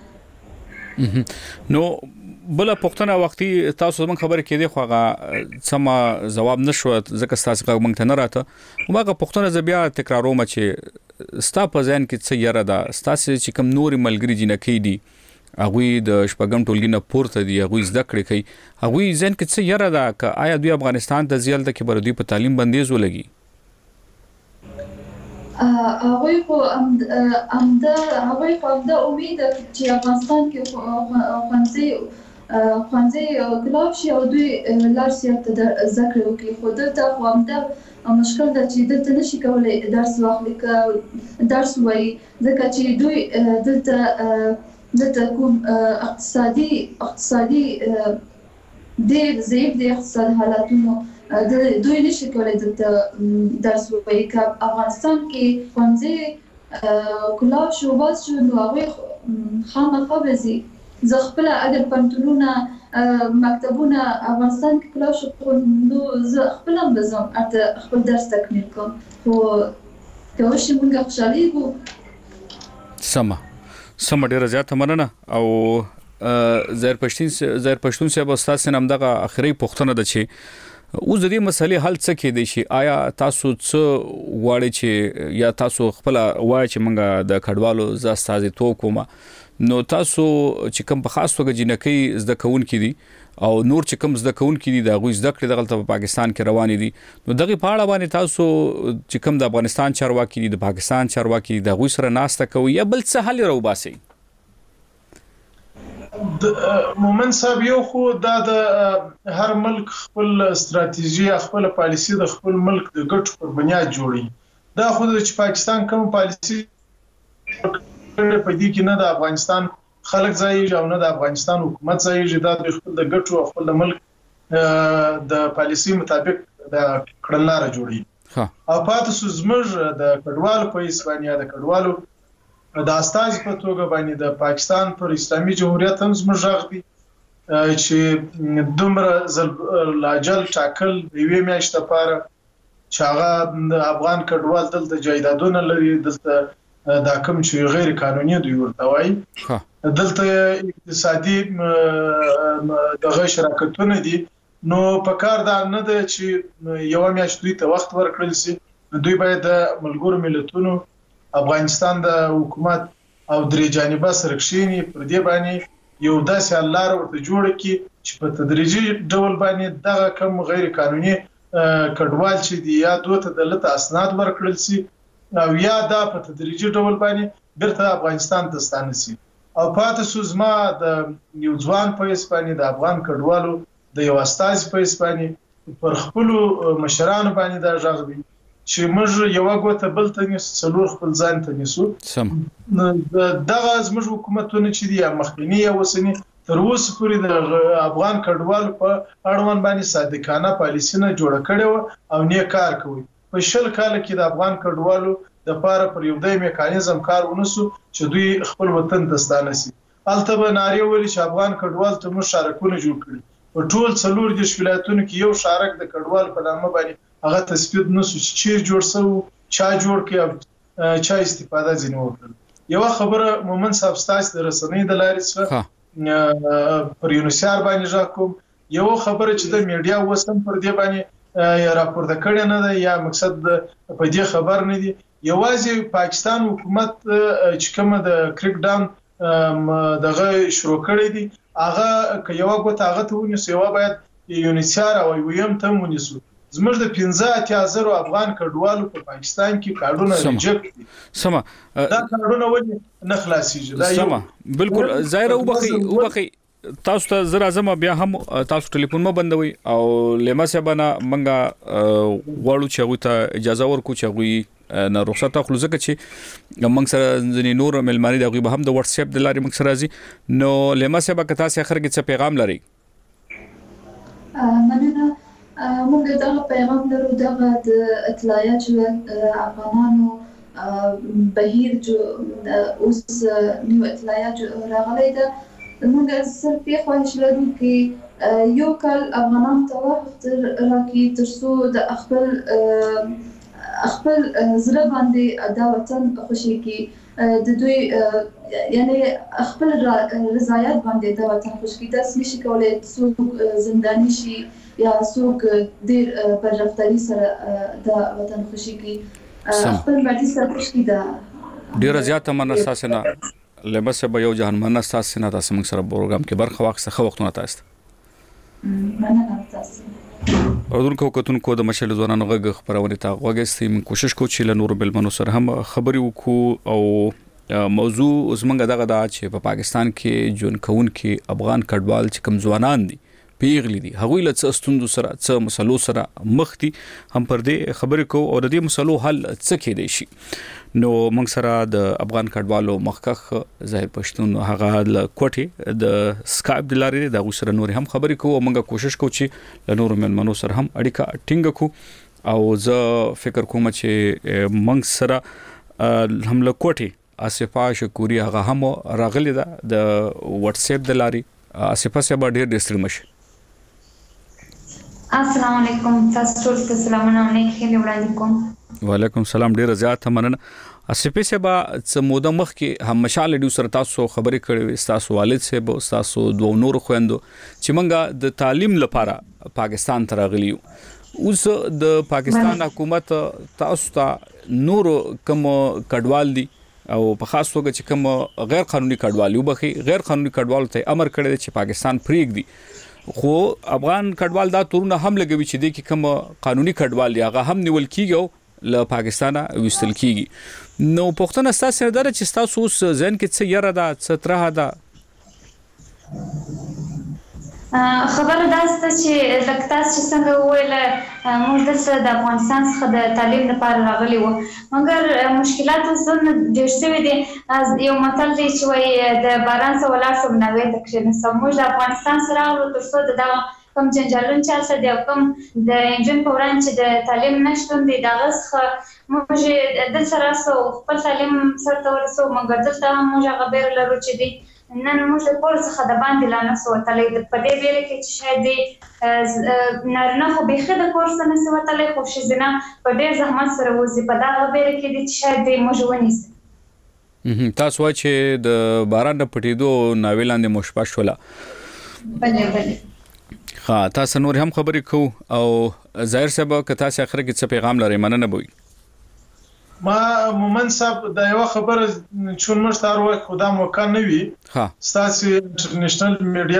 سره نو بل پښتنه وختي تاسو زمون خبره کې دی خوغه سم جواب نشو ځکه تاسو غوښتنه مونږ ته نه راته مګه پښتنه زبیا تکراروم چې ستا په ځین کې څه یره ده تاسو چې کوم نور ملګری جنہ کې دي هغه د شپږم ټولګي نه پورته دي هغه زده کړې کوي هغه ځین کې څه یره ده ک آیا دوی افغانستان ته ځل د کې بر دوی په تعلیم بندیز ولګي هغه خو امدا هغه خو امدا امید چې افغانستان کې خوانځي خوانځي کلاب شي او دوی لار سیاست ذکر وکړي خو دلته خو امدا مشکل ده چې دلته نشي کولای درس واخلي که درس وایي ځکه چې دوی دلته دلته کوم اقتصادي اقتصادي ډېر ضعیف دي اقتصاد حالاتونو د دوی نشي کولای دلته درس ووایي که افغانستان کې ښوونځي کلاو شو باز شو نو هغوی خامخا به ځي. زه خپله اگر پوهنتونونه مکتبونه افغانستان کې کلاو شو نو زه خپله هم به ځم هلته خپل درس تکمیل کوم خو که وشي موږ خوشحالېږو. سمه سمه ډیره زیاته مننه. او زهر پښتون زهر پښتون صاحب استاد سم دغه اخري پوښتنه ده چې اوس د دې مسلې حل څه کې دی شي؟ آیا تاسو څه واړی چې یا تاسو خپل وای چې منګه د کډوالو ز استاد تو کومه نو تاسو چې کوم په خاص توګه جنکی زده کون کې دي او نور چې کوم زده کون کې دي دا غوښ زده کړې دغه په پاکستان کې روان دي نو دغه په اړه باندې تاسو چې کوم د افغانستان چارواکي دي د پاکستان چارواکي دي د غوښ سره ناسته کوي یا بل څه حل راو باسي؟ مومن صاحب یو خو دا د هر ملک خپل استراتیژي خپل پالیسی د خپل ملک د ګټو پر بنیاد جوړي. دا خو د پاکستان کوم پالیسی په دې کې نه د افغانستان خلک ځایږي او نه د افغانستان حکومت ځایږي. دا د خپل د ګټو خپل ملک د پالیسی مطابق د کړنلاره جوړي. او پاتې سو زموږ د کډوالو په اسپانیا د کډوالو د استاذ په توګه باندې د پاکستان پر اسلامي جمهوریت هم زموږ غږ دی چې دومره زل لاجل ټاکل یوې میاشتې لپاره چې هغه د افغان کډوال دلته جایدادونه لري دلته دا کوم چې غیر قانوني دی ورته وایي دلته اقتصادي دغه شراکتونه دي نو په کار دا نه ده چې یو میاشت دوی ته وخت ورکړل شي. دوی باید د ملګرو ملتونو افغانستان د حکومت او درې جانبه سره کښینی پر دې باندې یو داسې حل لاره ورته جوړه کړي چې په تدریجي ډول باندې دغه کم غیر قانوني کډوال چې دی یا دوته دلته اسناد ورکړل شي او یا دا په تدریجي ډول باندې بیرته افغانستان ته ستانه شي. او پاتې سو زما د یو ځوان په اسپانیا د افغان کډوالو د یو استاذ په اسپانیا پر خپل مشرانو باندې دا ژغ دی چې موږ یو غوته بل ته نس څلور خپل ځان ته نسو. سم دغه زموږ حکومتونه چې دی مخکنی یا وسنی تر اوسه پورې د افغان کډوال په اړوند باندې صادقانه پالیسی نه جوړ کړي او نه کار کوي. په شل کال کې د افغان کډوالو د پاره پر یو ځای میکانیزم کار ونسو چې دوی خپل وطن ته ستانه شي. البته به ناری ویل چې افغان کډوال ته موږ شارکونه جوړ کړي په ټول څلور د ولایتونو کې یو شارک د کډوال په نامه باندې هغه تثبیت نسو چې چیر جوړ سو چا جوړ کې چا استفاده ځینې وکړل. یو خبره مومن صاحب ستاسو د رسنۍ د لارې څخه پر یونیسار باندې ژاکوم یو خبره چې د میډیا وسم پر دې باندې راپورته کړي نه ده یا مقصد په دې خبر نه دي. یوازې پاکستان حکومت چې کومه د کریک ډاون دغه شروع کړی دي هغه که یو غوته هغه ته ونیسو یو باید یونیسار او ویم ته ونیسو. زموږ د پنځه اتیا زره افغان کډوالو په پاکستان کې کارونه ریجکټ دي. سمه دا کارونه ولې نه خلاصيږي؟ دا سمه بالکل ظاهر او بخي او بخي تاسو ته زرا زما بیا هم تاسو ټلیفون مو بندوي او لمه سبانه منګه غواړو چې غوته اجازه ورکو چې غوي نه رخصت اخلو ځکه چې موږ سره ځنې نور ملماني د غوي به هم د واتس اپ د لارې موږ سره راځي. نو لمه سبا که تاسو اخر کې څه پیغام لري؟ مننه. موږ دغه پیغام لرو دغه د اطلاعات چې افغانانو بهیر جو اوس نیو اطلاعات راغلي ده موږ صرف یې خواهش لرو چې یو کال افغانان ته وخت راکړي ترڅو د خپل خپل زړه باندې دا وطن خوشي کړي د دوی یعنی خپل رضایت باندې دا وطن خوشي کړي. تاسو نشئ کولای څوک زنداني شي یا څوک ډېر پر رفتاری سره د وطن خوشي کړي خپل باندې سره خوشي ده. ډېر زیات مننه تاسو نه لمسه به یو جهان مننه تاسو نه تاسو موږ سره پروګرام کې برخه واخیسته. خو وختونه تاسو مننه تاسو. اردوونکو کتونکو د مشل ځوانانو غږ خبرونه ته غوږستې من کوشش کوو چې له نور بلمنو سره هم خبري وکړو او موضوع زمونږ دغه دا چې په پاکستان کې جون کون کې افغان کډوال چې کم ځوانان دي پیغلی دي هغوی له څه ستوندو سره څه مسلو سره مخ دي هم پر دې خبرې کوو او د دې مسلو حل څه کېدای شي. نو موږ سره د افغان کډوالو مخکخ ظاهر پښتون هغه ل کوټي د سکایپ د لارې د غوسره نور هم خبرې کوو موږ کوشش کوو چې له نور منمنو سره هم اړیکه ټینګ کو او زه فکر کوم چې موږ سره هم له کوټي اسفا شکوري هغه هم راغلی ده د واتس اپ د لاري اسفا سبا ډیر ډیسټر مشه. السلام علیکم تاسو ټول ته سلامونه وکړم وړاندې کوم. وعلیکم السلام ډیر زیات مننه. اسفا سبا څه موده مخ کې هم مشال ډیو سره تاسو خبرې کړې تاسو والد صاحب تاسو دوه نور خويندو چې منګه د تعلیم لپاره پاکستان ته راغلیو. اوس د پاکستان حکومت تاسو ته نور کوم کډوال دي او په خاص توګه چې کوم غیر قانوني کډوال یو بخي غیر قانوني کډوال ته امر کړی چې پاکستان پریګ دي خو افغان کډوال دا تورونه هم لګوي چې د کوم قانوني کډوال دی هغه هم نیول کیږي او له پاکستانه وستل کیږي. نو پښتون اساس سره در چې تاسو اوس ځین کې څه یره ده څه ترها ده خبره داسته چې لکه تاسو چې څنګه وویل موږ دلته د افغانستان څخه د تعلیم لپاره راغلي وو مګر مشکلات اوس دونه ډېر شوي دي. یو متل دی چې وایي د باران څخه ولاړ شو ناوې ته کښېناستم. موږ د افغانستان سره راغلو تر څو د دغه کوم جنجالونه چې هلته دي او کوم د نجونو په وړاندې چې د تعلیم نشتون دی د هغه څخه موږ دلته راسو خپل تعلیم سرته ورسوو مګر دلته هم موږ هغه بیره لرو چې دی نن موږ د کور څخه د باندې لا نسو وتلی په دې بیره کې چې شاید دی نارینه خو بیخي د کور څخه نسي وتلی خو ښځینه په ډېر زحمت سره وځي په دغه بیره کې دی چې شاید دی موږ ونیسي. تاسو وایئ چې د باران د پټېدو ناوې لاندې مو شپه شوله. بلې بلې ها تاسو نور هم خبرې کوو او ظاهر صاحب که تاسو اخر کې څه پیغام لرئ مننه به وي. ما مومن صاحب دا یو خبره چون مشتار وای خدا موقع نه وي ها ستاسو انټرنیشنل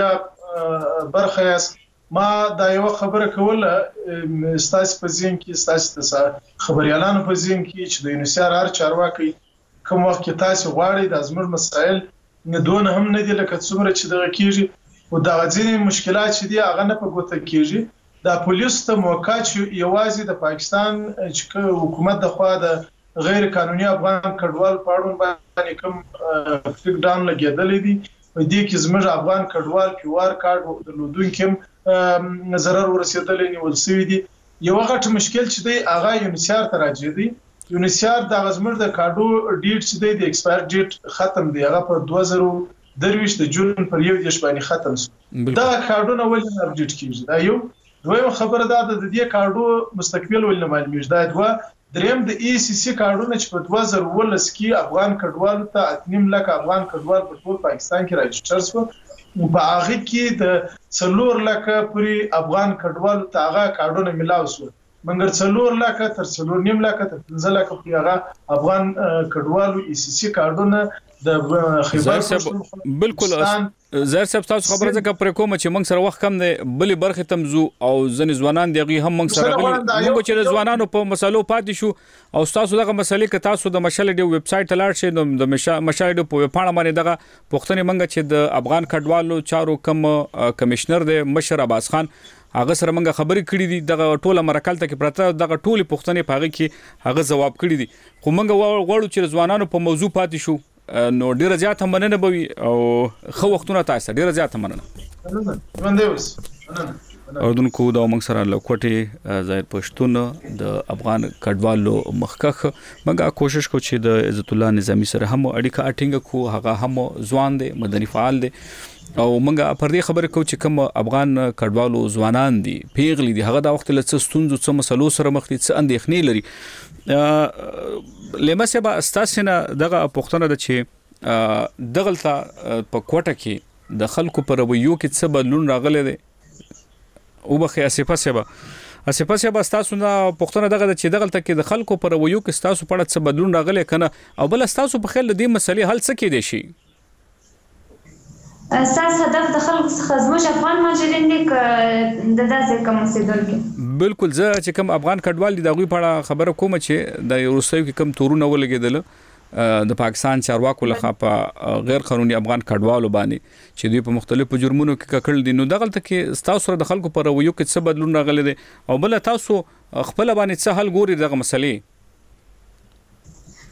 میډیا برخه یاس ما دا یو خبره کوله ستاسو په ځین کې ستاسو خبريالانو په ځین کې چې د یونیسار هر چارواکي کوم وخت کې تاسو غواړئ د ازمر مسائل نه دون هم نه دي لکه څومره چې دغه کیږي او دا ځینې مشکلات چې دي هغه نه په ګوته کیږي. دا پولیس ته موقع چې یوازې د پاکستان چې حکومت د خوا د غیر قانوني افغان کډوال په اړه باندې کوم فیک ډاون لګیدلې دي په دې کې زموږ افغان کډوال پیوار کارت درلودونکو ضرر ورسېدلې نیول شوی دي. یو غټ مشکل چې دی هغه یونیسار ته راځي دی یونیسار د زموږ د کارډو ډیټ چې دی د ایکسپایر ډیټ ختم دی هغه په دوه زره درویشت د جون پر یو دیش باندې ختم شو. دا کارډونه ولې نه اپډیټ کیږي دا یو دویم خبره ده د دې کارډو مستقبل ولې نه معلومیږي. دا دوه دریم د ای سی سی کارډونه چې په دوه زره ولس کې افغان کډوالو ته اتنیم لک افغان کډوال په ټول پاکستان کې راجستر شو په هغه کې د څلور لک پوری افغان کډوالو ته هغه کارډونه ملاو شو مګر څلور لک تر څلور نیم لک تر پنځه لک پوری هغه افغان کډوالو ای سی سی کارډونه د خیبر بالکل زهر صاحب تاسو خبره ځکه پر کوم چې موږ سره وخت کم دی بلې برخه تمزو او ځنې ځوانان دیغي هم موږ سره غلي موږ چې ځوانانو په مسالو پاتې شو او تاسو دغه مسلې ک تاسو د مشال دی ویب سټ لاړ شئ د مشال دی په پاڼه باندې دغه پښتني منګه چې د افغان کډوالو چارو کم کمشنر دی مشر عباس خان هغه سره منګه خبرې کړې دي دغه ټوله مرکل ته کې پرته دغه ټوله پښتني پاغه کې هغه جواب کړی دي خو منګه غواړو چې ځوانانو په موضوع پاتې شو نو ډیره زیات هم مننه بوي او خو وختونه تاسو ډیره زیات مننه اردوونکو دا موږ سره لوکټي ظاهر پښتون د افغان کډوالو مخکخ موږ کوشش کوو چې د عزت الله نظامی سره هم اړیکه اټینګ کو هغه هم ځوان دي مدني فعال دي او موږ پر دې خبره کوو چې کوم افغان کډوالو ځوانان دي پیغلي دي هغه د وخت له ستونزو څخه مسلو سره مخ دي څه اندېښنې لري لمسه به استاسنه دغه پښتنه د چې دغلطه په کوټه کې د خلکو پر ویو کې څه بدلون راغلی دی او بخي اسفه سبا اسفه سبا تاسو نه پښتنه دغه چې دغلطه کې د خلکو پر ویو کې تاسو په اړه څه بدلون راغلی کنه او بل تاسو په خیال دې مسلې حل څه کې دي شي اساس هدف د خلکو څخه زموږ افغان مهاجرین دي د داسې کوم اوسېدونکو بالکل زه چې کوم افغان کډوال دي دغه په اړه خبره کوم چې د روسیې کې کوم تورونه ولګېدل د پاکستان چارواکو لخوا په غیر قانوني افغان کډوالو باندې چې دوی په مختلفو جرمونو کې ککړل دي نو دغه کې تاسو سره د خلکو پر ویو کې څه بدلون راغلی دي او بل تاسو خپل باندې څه حل ګوري دغه مسلې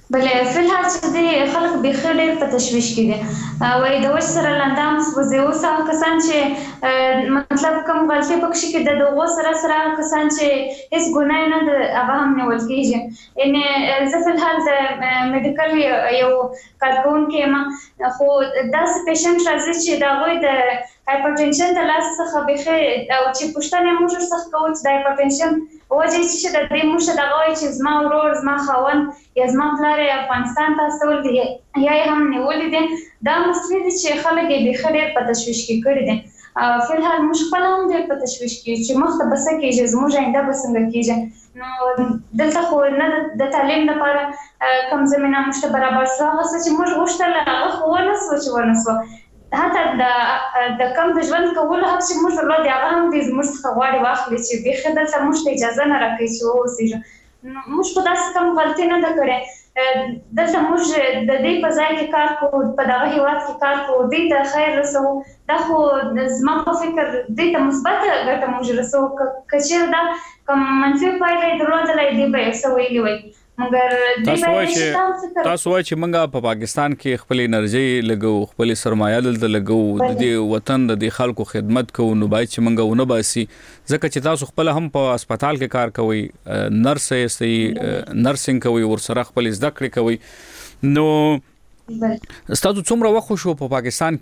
بلې فل هر څه دي خلک به خډیر په تشويش کې دي وای د وش سره لاندام سوځي او څو کسان چې مطلب کوم غلطي پکې کې د دوغو سره سره کسان چې هیڅ ګناه نه د هغه هم نه ولګيږي ان زه په حال د میډیکل یو کارکون کې ما خو داس پیشنټ راځي چې دا وای د هایپرټنشن د لاس څخه به او چې پښتنه موږ څخه کوم د هایپرټنشن وجه چې د دې موږ د غوي چې زما ورور زما خاون یا زما پلار افغانستان ته استول دي یا هم نیولې دي دا مسلې دي چې خلک به خډیر په تشويش کې کړی دي په الحال موږ خپل هم د په تشويش کې چې مخ ته بس کېږي زموږ آینده به څنګه کېږي نو دلته خو نه د تعلیم لپاره کم زمينه مشته برابر شو هغه چې موږ غوښتل هغه خو نه سوچ ونه سو حتی د د کم د ژوند کولو حق چې موږ ورلو دی هغه هم دې زموږ څخه غواړي واخلي چې بېخي دلته موږ ته اجازه نه راکوي چې واوسېږو نو موږ خو داسې کوم غلطي نه ده کړې دلته موږ د دې په ځای کې کار کوو په دغه هېواد کې کار کوو دې ته خیر رسوو دا خو زما په فکر دې ته مثبته ګټه موږ رسوو که چېرې دا کوم منفي پایله یې درلودلی دې به یې څه ویلي وی مګر تاسو وایئ چې تاسو وایئ چې موږ په پاکستان کې خپل انرژي لګو خپل سرمایه دلته لګو د دې وطن د دې خلکو خدمت کوو نو باید چې موږ ونه باسي ځکه چې تاسو خپل هم په هسپتال کې کار کوئ نرس یې نرسنګ کوئ ورسره خپل زده کړې کوئ نو تاسو څومره وخت شو په پاکستان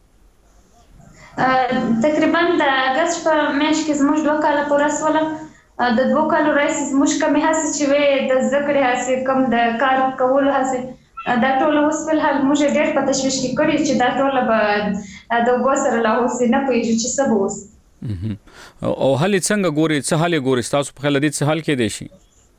کې تقریبا د اگست په میاشت کې زموږ دوه کاله پوره سول د دوه کالو راځي زموږ کمې هڅې چې وې د ذکر هڅې کم د کار کولو هڅې دا ټول اوس په حال موږ ډېر په تشويش کې کړی چې دا ټول به د وګسره لا اوس نه پېږي چې څه به اوس او هلي څنګه ګوري څه حالي ګوري تاسو په خل دې څه حال کې دی شي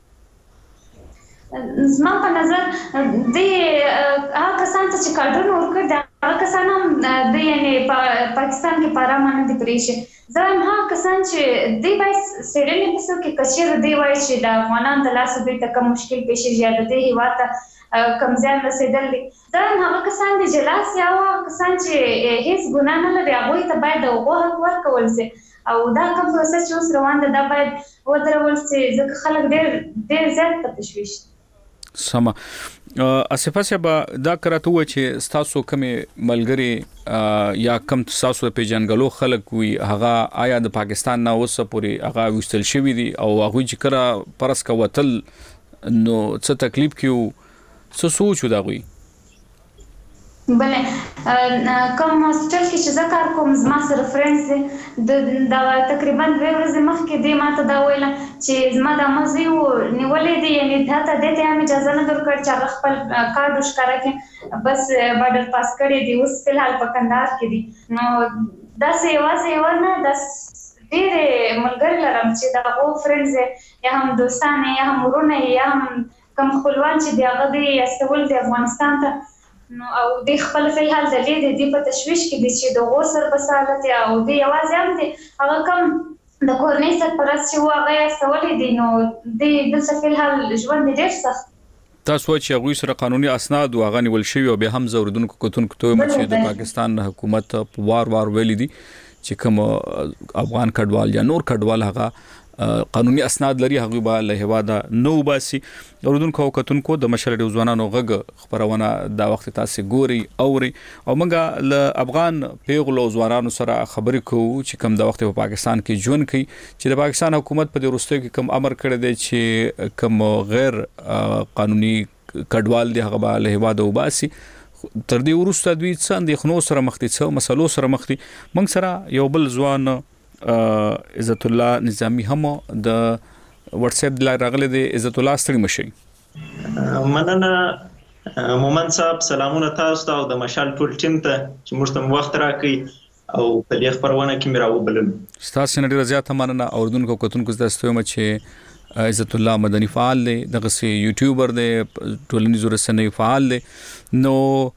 زما په نظر د هغه کسان چې کارډونه ورکړي دا هغه کسان هم د یعنی پاکستان کې پارامانه دي پریشه زه هم هغه کسان چې دی وایي سړي په څو کې کچیر دی وایي چې د افغانان د لاس دوی ته کوم مشکل پېښ زیاده دی هیواته کم ځان رسیدل دي دا هغه کسان دي چې لاس یا هغه کسان چې هیڅ ګناه نه لري هغه ته باید هغه حق ورکول شي او دا کوم څه چې اوس روان دي دا باید ودرول شي ځکه خلک ډېر ډېر زیات په تشویش سم اسفه صاحب دا کراته و چې تاسو کومه ملګری یا کم تاسو په جنګلو خلک وي هغه آیا د پاکستان نه وسه پوری هغه وستل شوی دي او هغه چې کرا پرس کا وتل نو څه تکلیف کیو څه سوچ دا وي بله کوم هوسټل کې چې ذکر کوم زما سره فرندز د دا تقریبا دوه ورځې مخکې دی ماته دا ویل چې زما د مزيو نیولې دي یعنی دا ته د ته هم اجازه نه درکړ چې خپل کارت وشکاره کې بس بارډر پاس کړی دی اوس په حال په کندهار کې دي نو دا څه یوازې ورنه د ډېر ملګری لرم چې دا غو فرندز یا هم دوستان یا هم ورونه یا هم کوم خپلوان چې دی هغه دی استول د افغانستان ته نو او د خپل په حال د دې د په تشويش کې دي چې د غوسر بسالت او د یوازې هم دي هغه کوم د کورنۍ سره پرس چې هغه استولې دي نو د د په حال ژوند ډېر سخت تاسو چې هغه سره قانوني اسناد او غني ول شوی او به هم زوردونکو کوتونکو ته چې د پاکستان حکومت وار وار ویل دي چې کوم افغان کډوال یا نور کډوال هغه قانوني اسناد لري هغه به له هواده نو باسي اوردونکو کتونکو د مشر ځوانانو غږ خبرونه دا وخت تاسو ګوري اوري او موږ له افغان پیغلو ځوانانو سره خبرې کوو چې کوم د وخت په پاکستان کې ژوند کوي چې د پاکستان حکومت په وروستیو کې کوم امر کړی دی چې کوم غیر قانوني کډوال دی هغه به له هواده وباسي تر دې وروسته دوی څه اندېښنو سره مخ دي څه مسلو سره مخ دي موږ سره یو بل ځوان عزت الله نظامی هم د واتس اپ د راغله د عزت الله ستړي مشي مننه مومن صاحب سلامونه تاسو ته او د مشال ټول ټیم ته چې موږ ته وخت راکړي او په دې خبرونه کې میراو بلل تاسو نه ډیر زیات مننه اوردونکو کوتونکو تاسو ته چې عزت الله مدني فعال دی دغه سي یوټیوبر دی ټولنیزو رسنیو فعال دی نو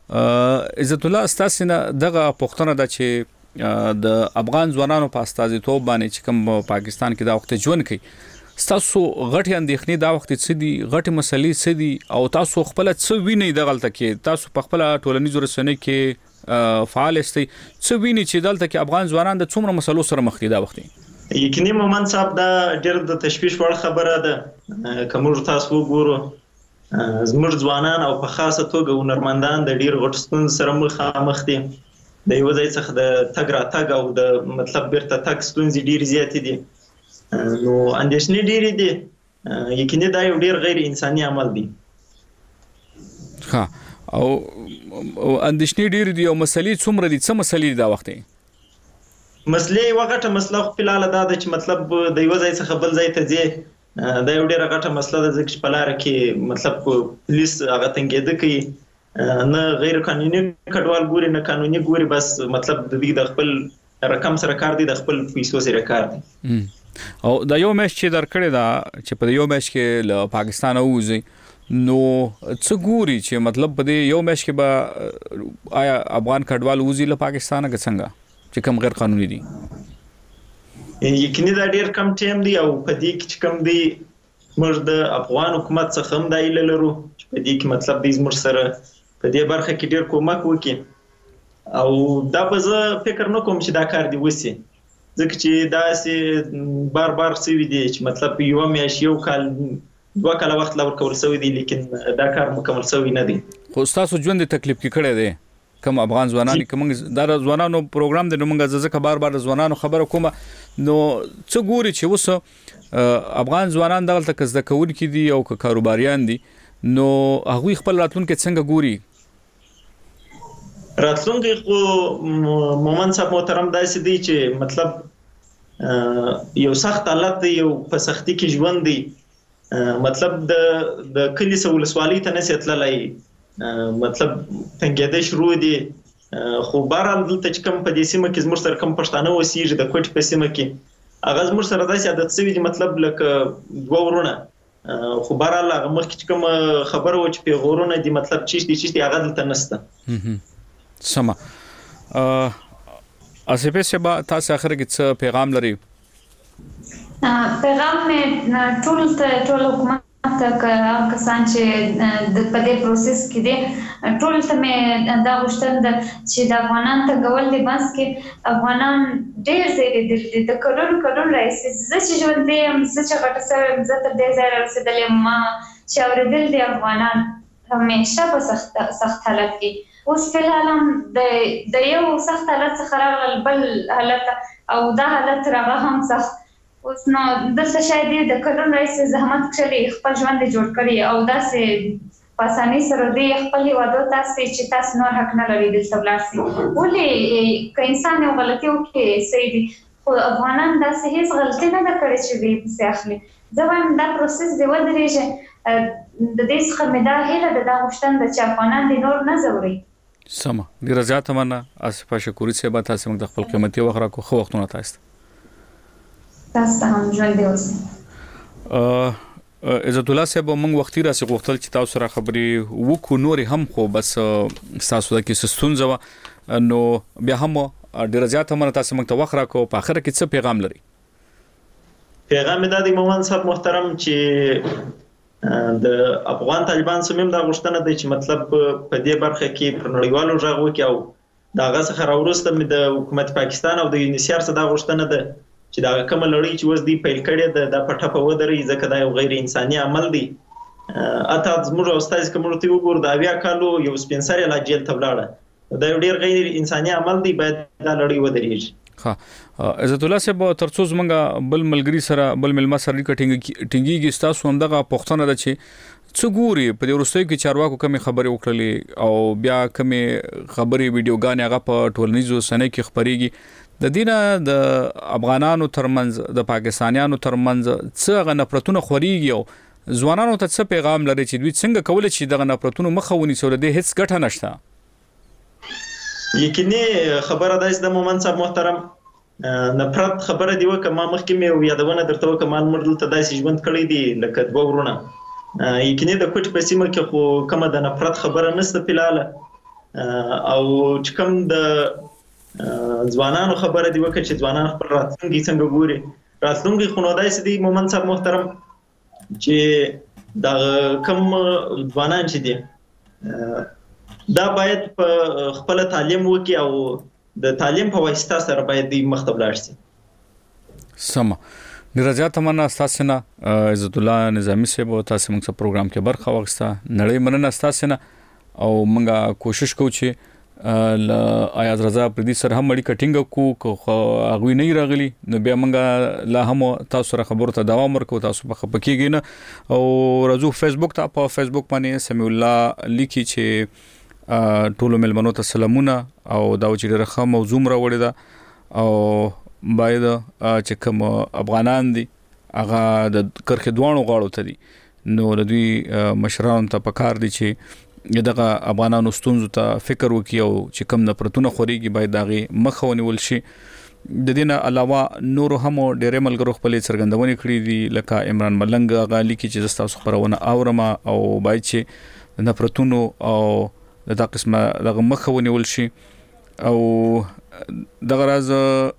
عزت الله تاسو نه دغه پښتنه د چې د افغان ځوانانو په استازیتوب باندې چې کوم پاکستان کې دا وخت ژوند کوي تاسو غټي اندېښنې دا وخت څه دي غټي مسلې څه دي او تاسو خپل څه ویني د غلطه کې تاسو په خپل ټولنیزو رسنیو کې فعال استئ څه ویني چې دلته کې افغان ځوانان د څومره مسلو سره مخ دي دا وخت یقیني مومن صاحب دا ډېر د تشویش وړ خبره ده کوم تاسو وګورو زموږ ځوانان او په خاصه توګه هنرمندان د ډیر غټ ستونزو سره مخامخ دي. د یو ځای څخه د تګ راتګ او د مطلب بیرته تګ ستونزې ډیر زیاتې دي. نو اندېښنې ډېرې دي. یقیني دا یو ډیر غیر انساني عمل دی. ها او اندېښنې ډېرې دي او مسلې څومره دي؟ څه مسلې دي دا وخت؟ مسلې یوه غټه مسله خو فلحاله دا ده چې مطلب د یوه ځای څخه بل ځای ته ځې، دا یو ډېره غټه مسله ده ځکه چې په لاره کې مطلب پولیس هغه تنګېده کوي، نه غیر قانوني کډوال ګوري نه قانوني ګوري، بس مطلب د دوی د خپل رقم سره کار دی، د خپل پیسو سره کار دی. او دا یو میاشت چې درکړې ده چې په یو میاشت کې له پاکستان ووځي، نو څه ګوري چې مطلب په دې یو میاشت کې به آیا افغان کډوال ووځي له پاکستانه که څنګه چې کوم غیر قانوني دي؟ یقیني دا ډیر کم ټیم دی او په دې کې چې کوم دی موږ د افغان حکومت څخه هم دا ایله لرو چې په دې کې مطلب دی موږ سره په دې برخه کې ډیر کومک وکړي، او دا به زه فکر نه کوم چې دا کار دی وسی، ځکه چې دا سي بار بار سوي دي چې مطلب یو میاشت یو کال دوه کاله وخت لا ورکول سوی دی، لیکن دا کار مکمل سوی نه دی. خو تاسو ژوند تکلیف کې کړی دی کوم افغان ځوانان کوم دا ځوانانو پروګرام دی، نو موږ ځکه بار بار ځوانانو خبره کومه، نو څه ګوري چې اوس افغان ځوانان دغلته که زده کوونکي دي او که کاروباریان دي، نو هغوی خپل راتلونکی څنګه ګوري؟ راتلونکی خو مومن صاحب محترم داسې دی چې مطلب یو سخت حالت دی، یو په سختي کې ژوند دی، مطلب د د کلي څخه ولسوالۍ ته نشي تللی، مطلب تنګېدی شروع دي. خو بهرحال دلته چې کوم په دې سیمه کې زموږ سره کوم پښتانه اوسېږي د کوټې په سیمه کې، هغه زموږ سره داسې عادت شوي دي مطلب لکه دوه ورونه، خو بهرحال هغه مخکې چې کومه خبره وه چې پیغورونه دي مطلب چیشتي چیشتي هغه دلته نشته. سمه. آصفه صاحب تاسو اخر کې څه پیغام لري؟ پیغام مې ټول ته ټول حکومت ته کسان چې د په دې پروسس کې دي ټول ته مې دا غوښتنه ده چې د افغانان ته ګول دي بس کې افغانان ډېر ځای دي د کلونو کلونو راهیسې زه چې ژوندی یم، زه چې غټه سوې یم، زه تر دې ځایه رارسېدلې یم، ما چې اورېدل دي افغانان همیشه په سخت سخت حالت کې، اوس فلحال هم د یو سخت حالت څخه راغلل بل حالت او دا حالت راغه هم سخت. اوس نو دلته شاید د کلونو راهیسې زحمت کړی، خپل ژوند یې جوړ کړی او داسې په اسانۍ سره دوی خپل هېوادو تاسې چې تاسو نور حق نه لرئ دلته ولاړ سئ. ولې که انسان یو غلطي وکړي صحیح دي، خو افغانان داسې هېڅ غلطي نه ده کړې چې دوی پسې اخلي. زه وایم دا پروسس دې ودرېږي، د دې څخه مې دا هیله ده، دا غوښتنه ده چې افغانان دې نور نه ځوروي. سمه. ډېره زیاته مننه آصفه شکوري صاحبه، تاسو موږ د خپل قیمتي وخت راکړو. ښه وختونه تاسو ته. تاسو ته هم ژوندی اوسئ. عزت الله صاحب موږ وختي راسي غوښتل چې تاسو سره خبرې وکړو، نورې هم خو بس تاسو د کې ستونزه وه، نو بیا هم ډېره زیاته مننه تاسو موږ ته وخت راکړو. په اخره کې څه پیغام لري؟ پیغام مې دا دی مومن صاحب محترم چې د افغان طالبان سمیم دا غوښتنه ده چې مطلب په دې برخه کې پر نړیوالو غږ وکړي، او د هغه څخه راوروسته مې د حکومت پاکستان او د یونیسیار څخه دا غوښتنه ده چې دا کومه لړۍ چې اوس دوی پیل کړې ده دا په ټپه ودرېږي، ځکه دا یو غیر انساني عمل دی. اته زموږ استاد که موږ ته وګورو د اویا کالو یو سپین سرې لا جیل ته ولاړه، دا یو ډېر غیر انساني عمل دی، باید دا لړۍ ودرېږي. ها عزت الله صاحب ترڅو زمونږ بل ملګری سره بل ملما سره ټینګيږي، تاسو هم دغه پوښتنه ده چې څه ګوري په دې وروستیو کې چارواکو کومې خبرې وکړلې او بیا کومې خبرې ویډیوګانې هغه په ټولنیزو رسنیو کې خپرېږي، د دینه د افغانانو ترمنځ د پاکستانیانو ترمنځ څه غ نفرتونه خوريږي او ځوانانو ته څه پیغام لري چې دوی څنګه کولای شي دغه نفرتونو مخه ونیسي، د هیڅ ګټه نشته؟ یقیني خبره ده د مومن صاحب محترم، نفرت خبره دی وکه ما مخکې مې یادونه درته وکه ما موږ دلته داسې ژوند کړی دی لکه دوه ورونه، یقیني د کوټ په سیمه کې خو کومه د نفرت خبره نشته فلحاله، او چې کوم د ځوانانو خبره دی وکړه چې ځوانان خپل راتلونکي څنګه ګوري، راتلونکي خو نو داسې دی مومن صاحب محترم چې دا کوم ځوانان چې دي دا باید په خپل تعلیم وکړي او د تعلیم په واسطه سره باید دوی مخ ته ولاړ شي. سم. نرجات مننه تاسو نه عزت الله نظامی صاحب تاسو موږ په پروګرام کې برخه واخیسته نړۍ مننه تاسو نه او موږ کوشش کوو چې ل آیاز رضا پردي سره هم اړیکه ټینګ کو هغه نه راغلی نو بیا موږ لا هم تاسو سره خبرو ته دوام ورکو تاسو په خپکیږي نه او راځو فیسبوک ته په فیسبوک باندې سمیع الله لیکي چې ټولو ملمنو ته سلامونه او دا چې ډېر موضوع راوړی دا او باید چې کوم افغانان دي هغه د کرخ دوانو غاړو ته دي نو د دوی مشرانو ته پکار دي چې دغه افغانانو ستونزو ته فکر وکړي او چې کوم نفرتونه خوريږي باید دغه مخه ونیول شي د دې نه علاوه نور هم ډېر ملګرو خپل څرګندونې کړې دي لکه عمران ملنګ غالي کې چې تاسو خبرونه اورم او باید چې نفرتونو او دغه قسمه دغه مخه ونیول شي او دغه راز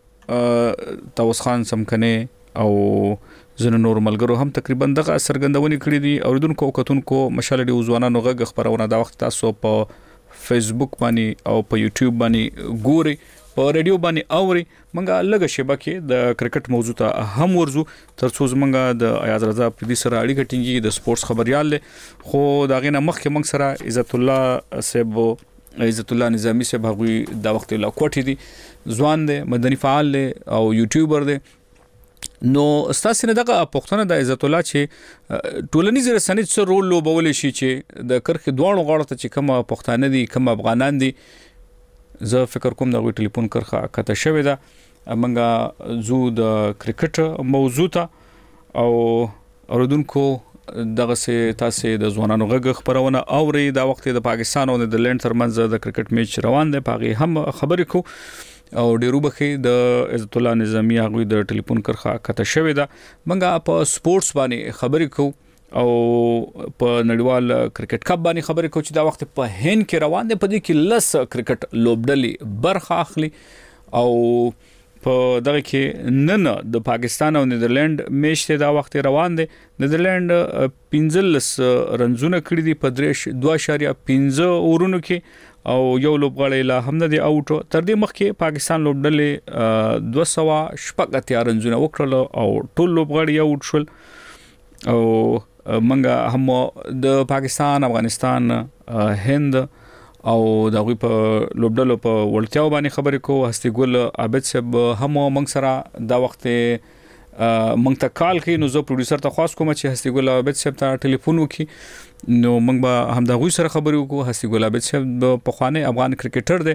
تاوس خان سمکنه او زنه نور ملګرو هم تقریبا دغه سرګندونې کړې دي اوریدونکو او کتونکو مشال ډي ځوانانو غږ خبرونه دا وخت تاسو په فیسبوک باندې او په یوټیوب باندې ګوري په رادیو باندې اوري منګه لږه شبکه د کرکټ موضوع ته هم ورزو ترڅو زمونږه د ایاز رضا پردي سره اړیکه ټینګي د سپورتس خبريال له خو دا غینه مخکې منګ سره عزت الله صاحب عزت الله نظامی صاحب هغه دا وخت لا کوټی دي ځوان دي مدني فعال او یوټیوبر دي نو استاد نه دغه پښتنه د عزت الله چې ټولنیز رسنۍ څه رول لوبول شي چې د کرخ دوانو غاړه ته چې کوم پښتانه دي کوم افغانان دي زه فکر کوم د ټلیفون کرخه کته شوی دا منګه زو د کرکټ موضوع ته او اوردونکو دغه سه تاسو د ځوانانو غږ خبرونه اوري دا وخت د پاکستان او نیدرلند ترمنځ د کرکټ میچ روان دی پاغي هم خبرې کو او ډیرو بخي د عزت الله نظامی هغه د ټلیفون کرخه کته شوی دا منګه په سپورتس باندې خبرې کو او په نړیوال کرکټ کپ باندې خبرې کو چې دا وخت په هند کې روان دی په دې کې لس کرکټ لوبډلې برخه اخلي او په دغه کې نن د پاکستان او نیدرلند میچ ته دا وخت روان دي نیدرلند پنځلس رنزونه کړی دي په درش دوه اشاریه پنځه اورونو کې او یو لوبغاړی لا هم نه دی اوټ تر دې مخکې پاکستان لوبډلې دوه سوه شپږ اتیا رنزونه وکړل او ټول لوبغاړي اوټ شول او منګه هم د پاکستان افغانستان هند او دغه په لوبډلو په ولټیاو باندې خبرې کو هستي ګل عابد صاحب هم موږ سره دا وخت موږ ته کال کوي نو زه پروډوسر ته خاص کوم چې هستي ګل عابد صاحب ته ټلیفون وکي نو موږ به هم دغه سره خبرې وکړو هستي ګل عابد صاحب په خوانه افغان کرکټر دی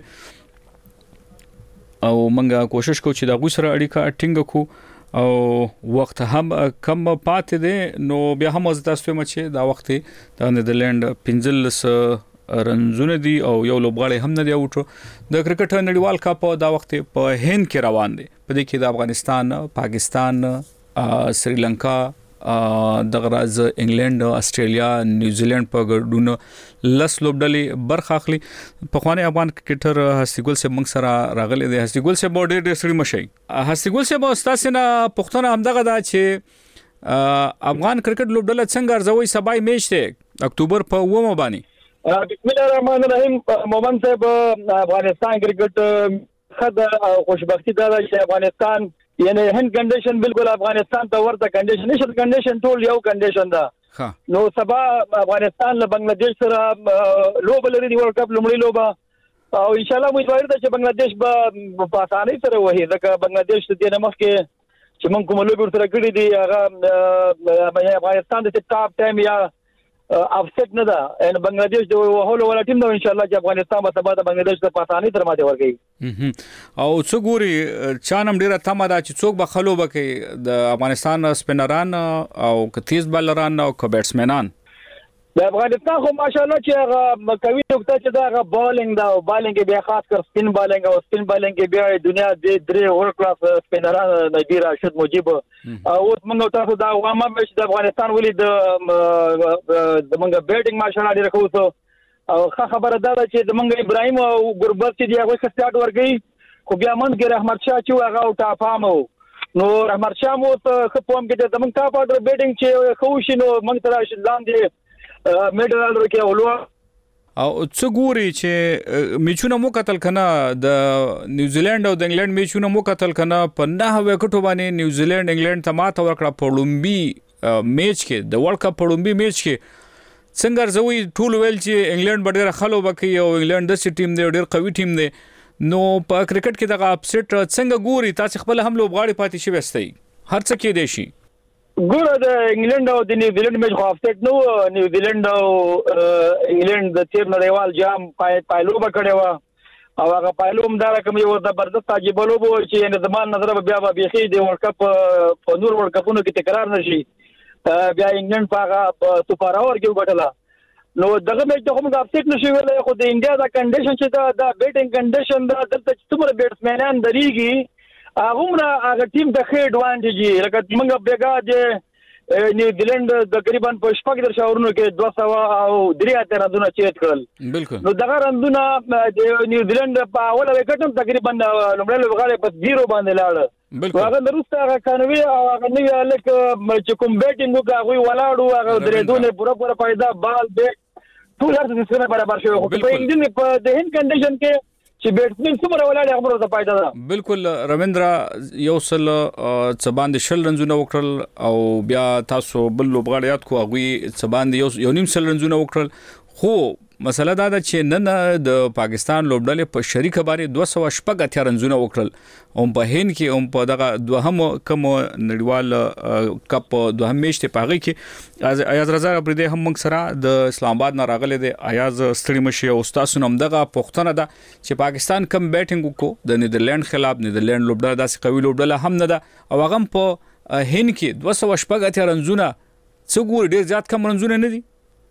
او موږ کوشش کوو چې دغه سره اړیکه ټینګ کو او وخت هم کم پاتې دي نو بیا هم تاسو ته مچ دا وخت د نیدرلند پنځلس رنزونه دي او یو لوبغاړی هم نه دی اوټو د کرکټ نړیوال کپ دا وخت په هند کې روان دي په دې کې د افغانستان پاکستان سریلانکا د غراز انګلند استرالیا نیوزیلند په ګډون لس لوبډلې برخه اخلي په خوانه افغان کرکټر هستي ګل سه موږ سره راغلي دي هستي ګل سه بورډ ډېر سړي مشي هستي ګل سه استاد سينه پښتون همدغه دا چې افغان کرکټ لوبډله څنګه ارزوي سبای میچ ته اکتوبر په اوومه باندې بسم الله الرحمن الرحیم مومن صاحب افغانستان کرکټ خد خوشبختی دا چې افغانستان یعنی هند کنډیشن بالکل افغانستان ته ورته کنډیشن نشي کنډیشن ټول یو کنډیشن ده نو سبا افغانستان له بنگلاديش سره لوب لري دی ورلد کپ لومړی لوبه او ان شاء الله موږ وایو چې بنگلاديش به په اسانۍ سره وهي ځکه بنگلاديش د دې مخکې چې موږ کوم لوب سره کړی دی هغه افغانستان د ټاپ ټایم یا افسټ نه ده ان بنگلاديش د هولو ولا ټیم نو ان شاء الله چې افغانستان به سبا د بنگلاديش په پاتاني تر ماته ورګي او څو ګوري چانم ډیره تمه ده چې څوک به خلو بکې د افغانستان سپینران او کتیز بالران او بیټسمنان د افغانستان خو ماشاءالله چې هغه کوي نقطه چې دا هغه بالینګ دا بالینګ بیا خاص کر سپین بالینګ او سپین بالینګ بیا دنیا د درې ورلد کلاس سپینران نبی راشد مجيب او موږ تاسو دا وامه مش د افغانستان ولې د د موږ بیټینګ ماشاءالله ډیر خو او خبره دا چې د موږ ابراهيم او غربت چې دی هغه سټارټ ورګي خو بیا موږ ګر احمد شاه چې هغه او ټاپامو نو احمد شاه مو ته خپوم کې د موږ ټاپ اډر بیټینګ چې خو شي نو موږ تر لاندې میډل ورکه اولو او څه ګوري چې میچونه مو قتل کنه د نیوزیلند او د انګلند میچونه مو قتل کنه په نه وکټو باندې نیوزیلند انګلند ته ماته ورکړه په لومبي میچ کې د ورلد کپ په لومبي میچ کې څنګه زوی ټول ویل چې انګلند ډېر خلو بکی او انګلند د ټیم دی ډېر قوي ټیم دی نو په کرکټ کې دغه اپسټ څنګه ګوري تاسو خپل هم لوبغاړي پاتې شي وستئ هر څه کې دی شي ګوره د انګلند او د نیوزیلند میچ خو افسټ نو نیوزیلند او انګلند د تیر نړیوال جام پای پایلو بکړې و او هغه پایلو هم دا رقم یو زبردست عجیب لوب و چې نه زمان نظر بیا به بيخي د ورلد کپ په نور ورلد کپونو کې تکرار نشي بیا انګلند په هغه سپر اور کې وګټله نو دغه میچ ته هم د افسټ نشي ویلای خو د انډیا دا کنډیشن چې دا د بیټینګ کنډیشن دا دلته څومره بیټسمنان دريږي هغه هغه ټیم ته ښه اډوانټیج لکه موږ بیګا د نیوزیلند د تقریبا په شپږ در شاورونو کې دوه سوه او درې اتیا رندونه چیت کړل بالکل نو دغه رندونه د نیوزیلند په اوله وکټ هم تقریبا لومړی لوبغاړی په زیرو باندې لاړ بالکل هغه وروسته هغه کانوي او هغه نوی الک چې کوم بیټینګ وکړ هغه ولاړو هغه درې دونه پوره پوره پیدا بال بیټ ټول هر څه سره برابر شوی خو په انګلند په د هند کنډیشن کې چې بیټسمن څومره ولاړ خبره ته پایدا ده بالکل رمیندرا یو سل څه باندې شل رنزونه وکړل او بیا تاسو بل لوبغاړی یاد کو هغه څه باندې یو نیم سل رنزونه وکړل خو مسله دا ده چې نن د پاکستان لوبډلې په شریکه باندې دوه سوه شپږ اتیا رنزونه وکړل او په هند کې هم په دغه دوهم کم نړیوال کپ دوهم میچ ته پاغي کې ایاز رضا پردې هم موږ سره د اسلام آباد نه راغلي د ایاز ستړي مشي او تاسو نوم دغه پښتنه ده چې پاکستان کم بیټینګ وکړو د نیدرلند خلاف نیدرلند لوبډله داسې قوي لوبډله هم نه ده او هغه په هند کې دوه سوه شپږ اتیا رنزونه څو ګور ډیر زیات کم رنزونه نه دي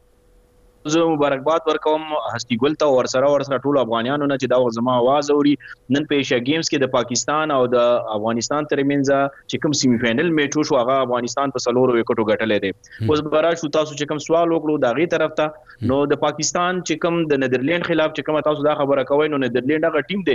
زه مبارکباد ورکوم هستی ګل ته ورسره ورسره ټول افغانانو نه چې دا زما आवाज اوري نن په ایشیا گیمز کې د پاکستان او د افغانستان ترمنځ چې کوم سیمی فائنل میچ وشو هغه افغانستان په سلورو وکټو ګټلې دي اوس برا شو تاسو چې کوم سوال وکړو دا غي طرف ته نو د پاکستان چې کوم د نیدرلند خلاف چې کوم تاسو دا خبره کوي نو نیدرلند هغه ټیم دی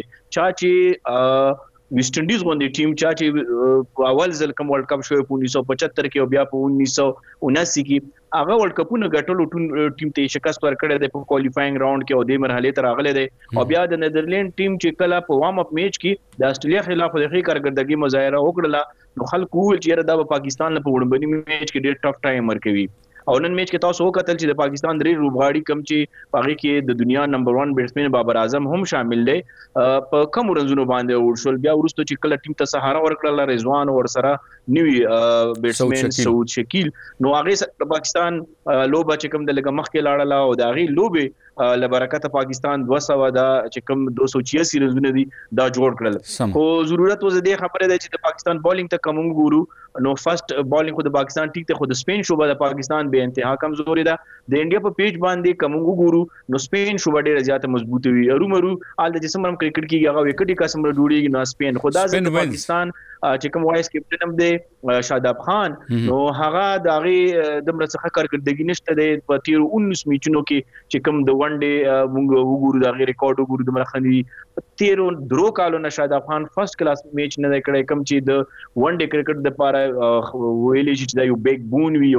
چې ویسټ انډیز غونډې ټیم چا چې اول ځل کوم ورلد کپ شوی په انیس سو پچهتر کې او بیا په انیس سو اناسی کې هغه ورلد کپونه ګټلو ټیم ته شکست ورکړی دی په کوالیفاینګ راوند کې او د مرحله ته راغلی دی او بیا د نیدرلند ټیم چې کله په وارم اپ میچ کې د استرالیا خلاف د ښه کارکردګي مظاهره وکړه نو خلکو ویل چې دا په پاکستان په وړاندې میچ کې ډېر ټف ټایم ورکوي او نن میچ کې تاسو وکتل چې د پاکستان درې لوبغاړي کم چې پاغي کې د دنیا نمبر ون بیټسمن بابر اعظم هم شامل دي په کم رنزونو باندې ورشل بیا ورسته چې کله ټیم ته سهارا ورکړل رضوان ورسره نیوی بیټسمن سعود شکیل نو هغه پاکستان لوبه چې کوم د لګ مخ کې لاړه او د هغه لوبه لبرکت پاکستان دوه سوه دا چې کوم دوه سوه چھیاسي رنزونه دي دا جوړ کړل خو ضرورت وزه دې خبره ده چې د پاکستان بالینګ ته کوم ګورو نو فرست بالینګ خو د پاکستان ټیک ته خو د سپین شوبه د پاکستان به انتها کمزوري ده د انډیا په پیج باندې کوم ګورو نو سپین شوبه ډیره زیاته مضبوطه وي ارومرو آل د جسم هم کرکټ کې هغه وکټي قسم ډوړي نو سپین خدا د پاکستان چې کوم وایس کیپټن هم دی شاداب خان نو هغه د هغه د مرڅخه کارکړدګي نشته دی په تیر انیس میچونو کې چې کوم د ون ډے موږ وګورو د هغه ریکارډ وګورو د مرخني تیر درو کالو نه شاداب خان فرست کلاس میچ نه کړی کوم چې د ون ډے کرکټ د لپاره ویلې چې دا یو بیگ بون وی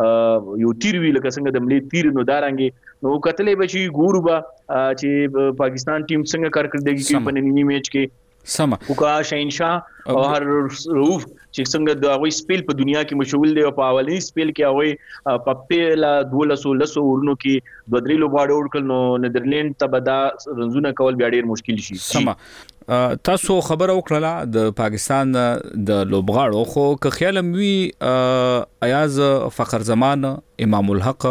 یو تیر وی لکه څنګه د ملي تیر نو دارانګي نو کتلې بچي ګورو با چې پاکستان ټیم څنګه کارکړدګي کوي په نننی میچ کې سما وکا شاهنشاه او هر روف چې څنګه د هغه سپیل په دنیا کې مشهور دی او په اولنی سپیل کې هغه په پیلا دولسو لسو ورونو کې د درې لوبغاړو ورکل نو نیدرلند ته بدا رنزونه کول بیا ډیر مشکل شي سما تاسو خبر وکړه د پاکستان د لوبغاړو خو که خیالم وی ایاز فخر زمان امام الحق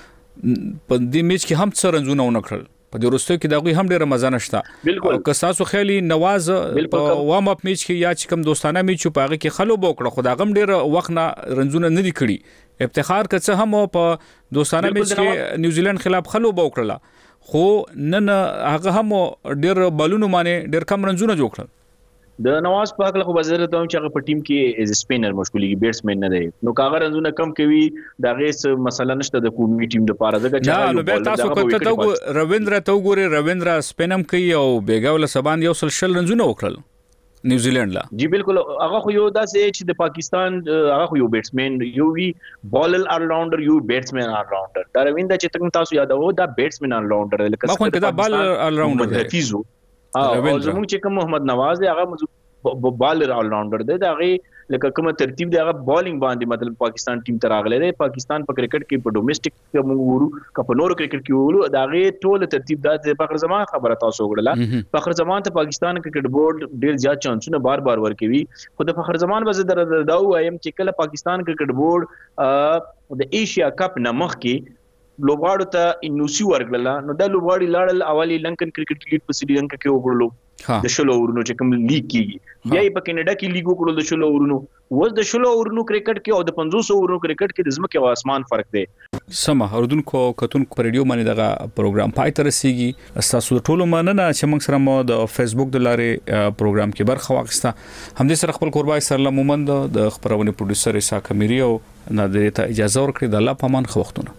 په دې میچ کې هم څه رنزونه ونکړل په دې وروسته کې دا غوي هم ډیره مزه نشته او که تاسو خیالي نواز په وارم اپ میچ کې یا چې کوم دوستانه میچ په هغه کې خلو بوکړه خو دا غم ډیره وخت نه رنزونه نه دي کړی افتخار کڅه هم په دوستانه میچ کې نیوزیلند خلاف خلو بوکړه خو نن هغه هم ډیر بالونو باندې ډیر کم رنزونه جوړ کړل د نواز پاک له وزیر ته چې هغه په ټیم کې از سپینر مشغولي بیټسمن نه دی نو کاغه رنزونه کم کوي دا غیس مسله نشته د کومي ټیم د پاره دغه چې نو به تاسو کوته ته رويندرا ته وګوري رويندرا سپینم کوي او بیګاول سبان یو سل شل رنزونه وکړل نیوزیلند لا جی بالکل هغه خو یو داسې چې د پاکستان هغه خو یو بیټسمن یو وی بالر آل راونډر یو بیټسمن آل راونډر دا رویندا چې تاسو تاسو یادوو دا بیټسمن آل راونډر لکه ما خو دا بالر آل راونډر دی حفیظو او زموږ چې کوم محمد نواز دی هغه بالر آل راونډر دی دا غي لکه کومه ترتیب دی هغه بالینګ باندې مطلب پاکستان ټیم ته راغلی دی پاکستان په کرکټ کې په ډومېسټک کې موږ ورو کا په نور کرکټ کې ورو دا غي ټول ترتیب د فخر زمان خبره تاسو وګړه فخر زمان ته پاکستان کرکټ بورډ ډیر زیات چانسونه بار بار ورکوي خو د فخر زمان وزه در دا وایم چې کله پاکستان کرکټ بورډ د ایشیا کپ نمخ کې لوبغاړو ته انوسی ورغله نو د لوبغاړي لاړل اولی لنکن کرکټ لیګ په سریلانکا کې وګړلو د شلو اورونو چې کوم لیګ کیږي بیا په کینیډا کې لیګ وکړو د شلو اورونو وز د شلو اورونو کرکټ کې او د پنځوس اورونو کرکټ کې د زمکه او اسمان فرق دی سم اوردونکو کتونکو پر ریډیو باندې دغه پروګرام پای ته رسیږي تاسو ټول مننه چې موږ سره مو د فیسبوک د لارې پروګرام کې برخه واخیسته همدې سره خپل قربای سره مومند د خبرونه پروډوسر اسا کمیری او نادر ته اجازه ورکړي د الله پامان خو وختونه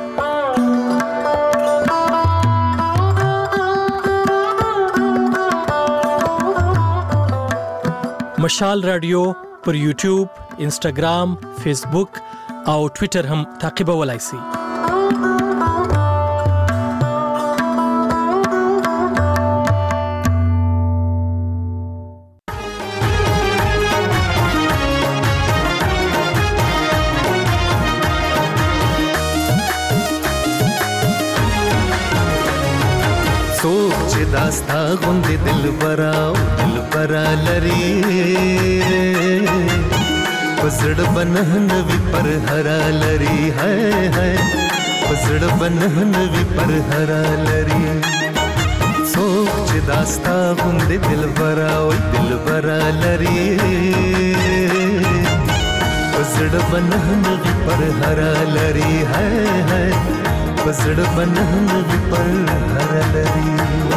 مشال رادیو پر یوټیوب، انسټاګرام، فیسبوک او ټوئیټر هم تعقیبولای شئ. दास्ता गुंदे दिल बरा दिल बरा लरी पसड़ बनहन भी पर हरा लरी है है पसड़ बनहन भी पर हरा लरी सोच दास्ता गुंदे दिल बरा दिल बरा लरी पसड़ बनहन भी पर हरा लरी है है पसड़ बनहन भी पर हरा लरी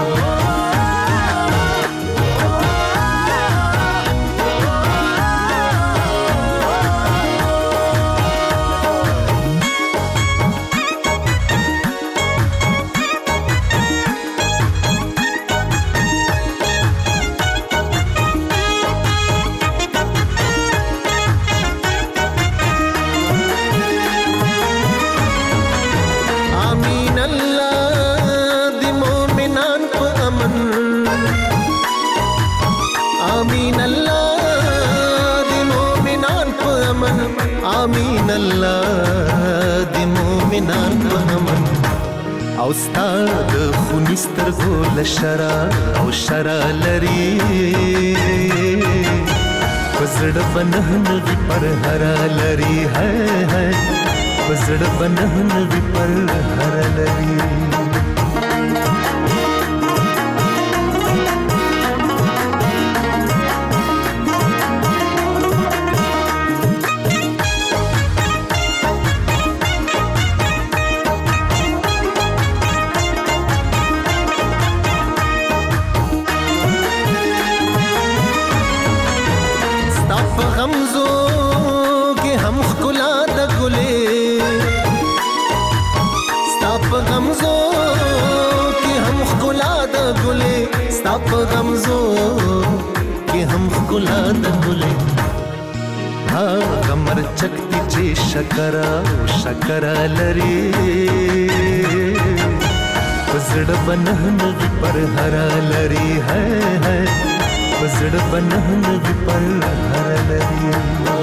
استاد خونستر گول شرا او شرا لری پسڑ بنہن بھی پر ہرا لری ہے ہے پسڑ بنہن بھی پر ہرا لری غمزو कि हम गुला द गुले हा गमर चकती चे शकरा शकरा लरी पसड़ बनहन भी पर हरा लरी है है पसड़ बनहन भी पर हरा लरी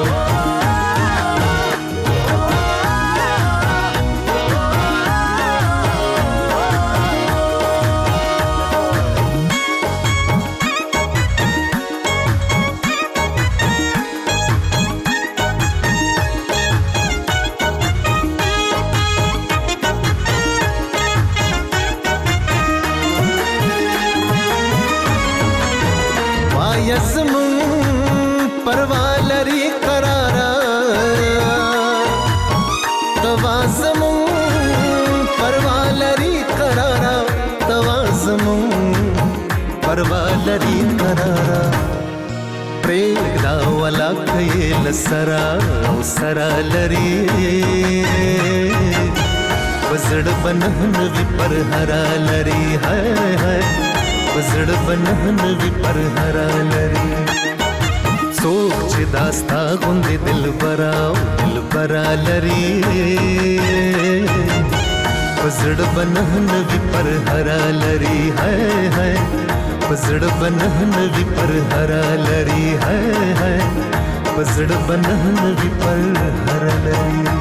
परवालरी करारा प्रेगदा वाला कये सरा सरा लरी पसड़ बनहन भी पर हरा लरी है है पसड़ बनहन भी पर हरा लरी چې داستا غوندې دلبرا او دلبرا لري پزړ بنه نوی پر هرا لري هاي هاي پزړ بنه نوی پر هرا لري هاي هاي پزړ بنه نوی پر هرا لري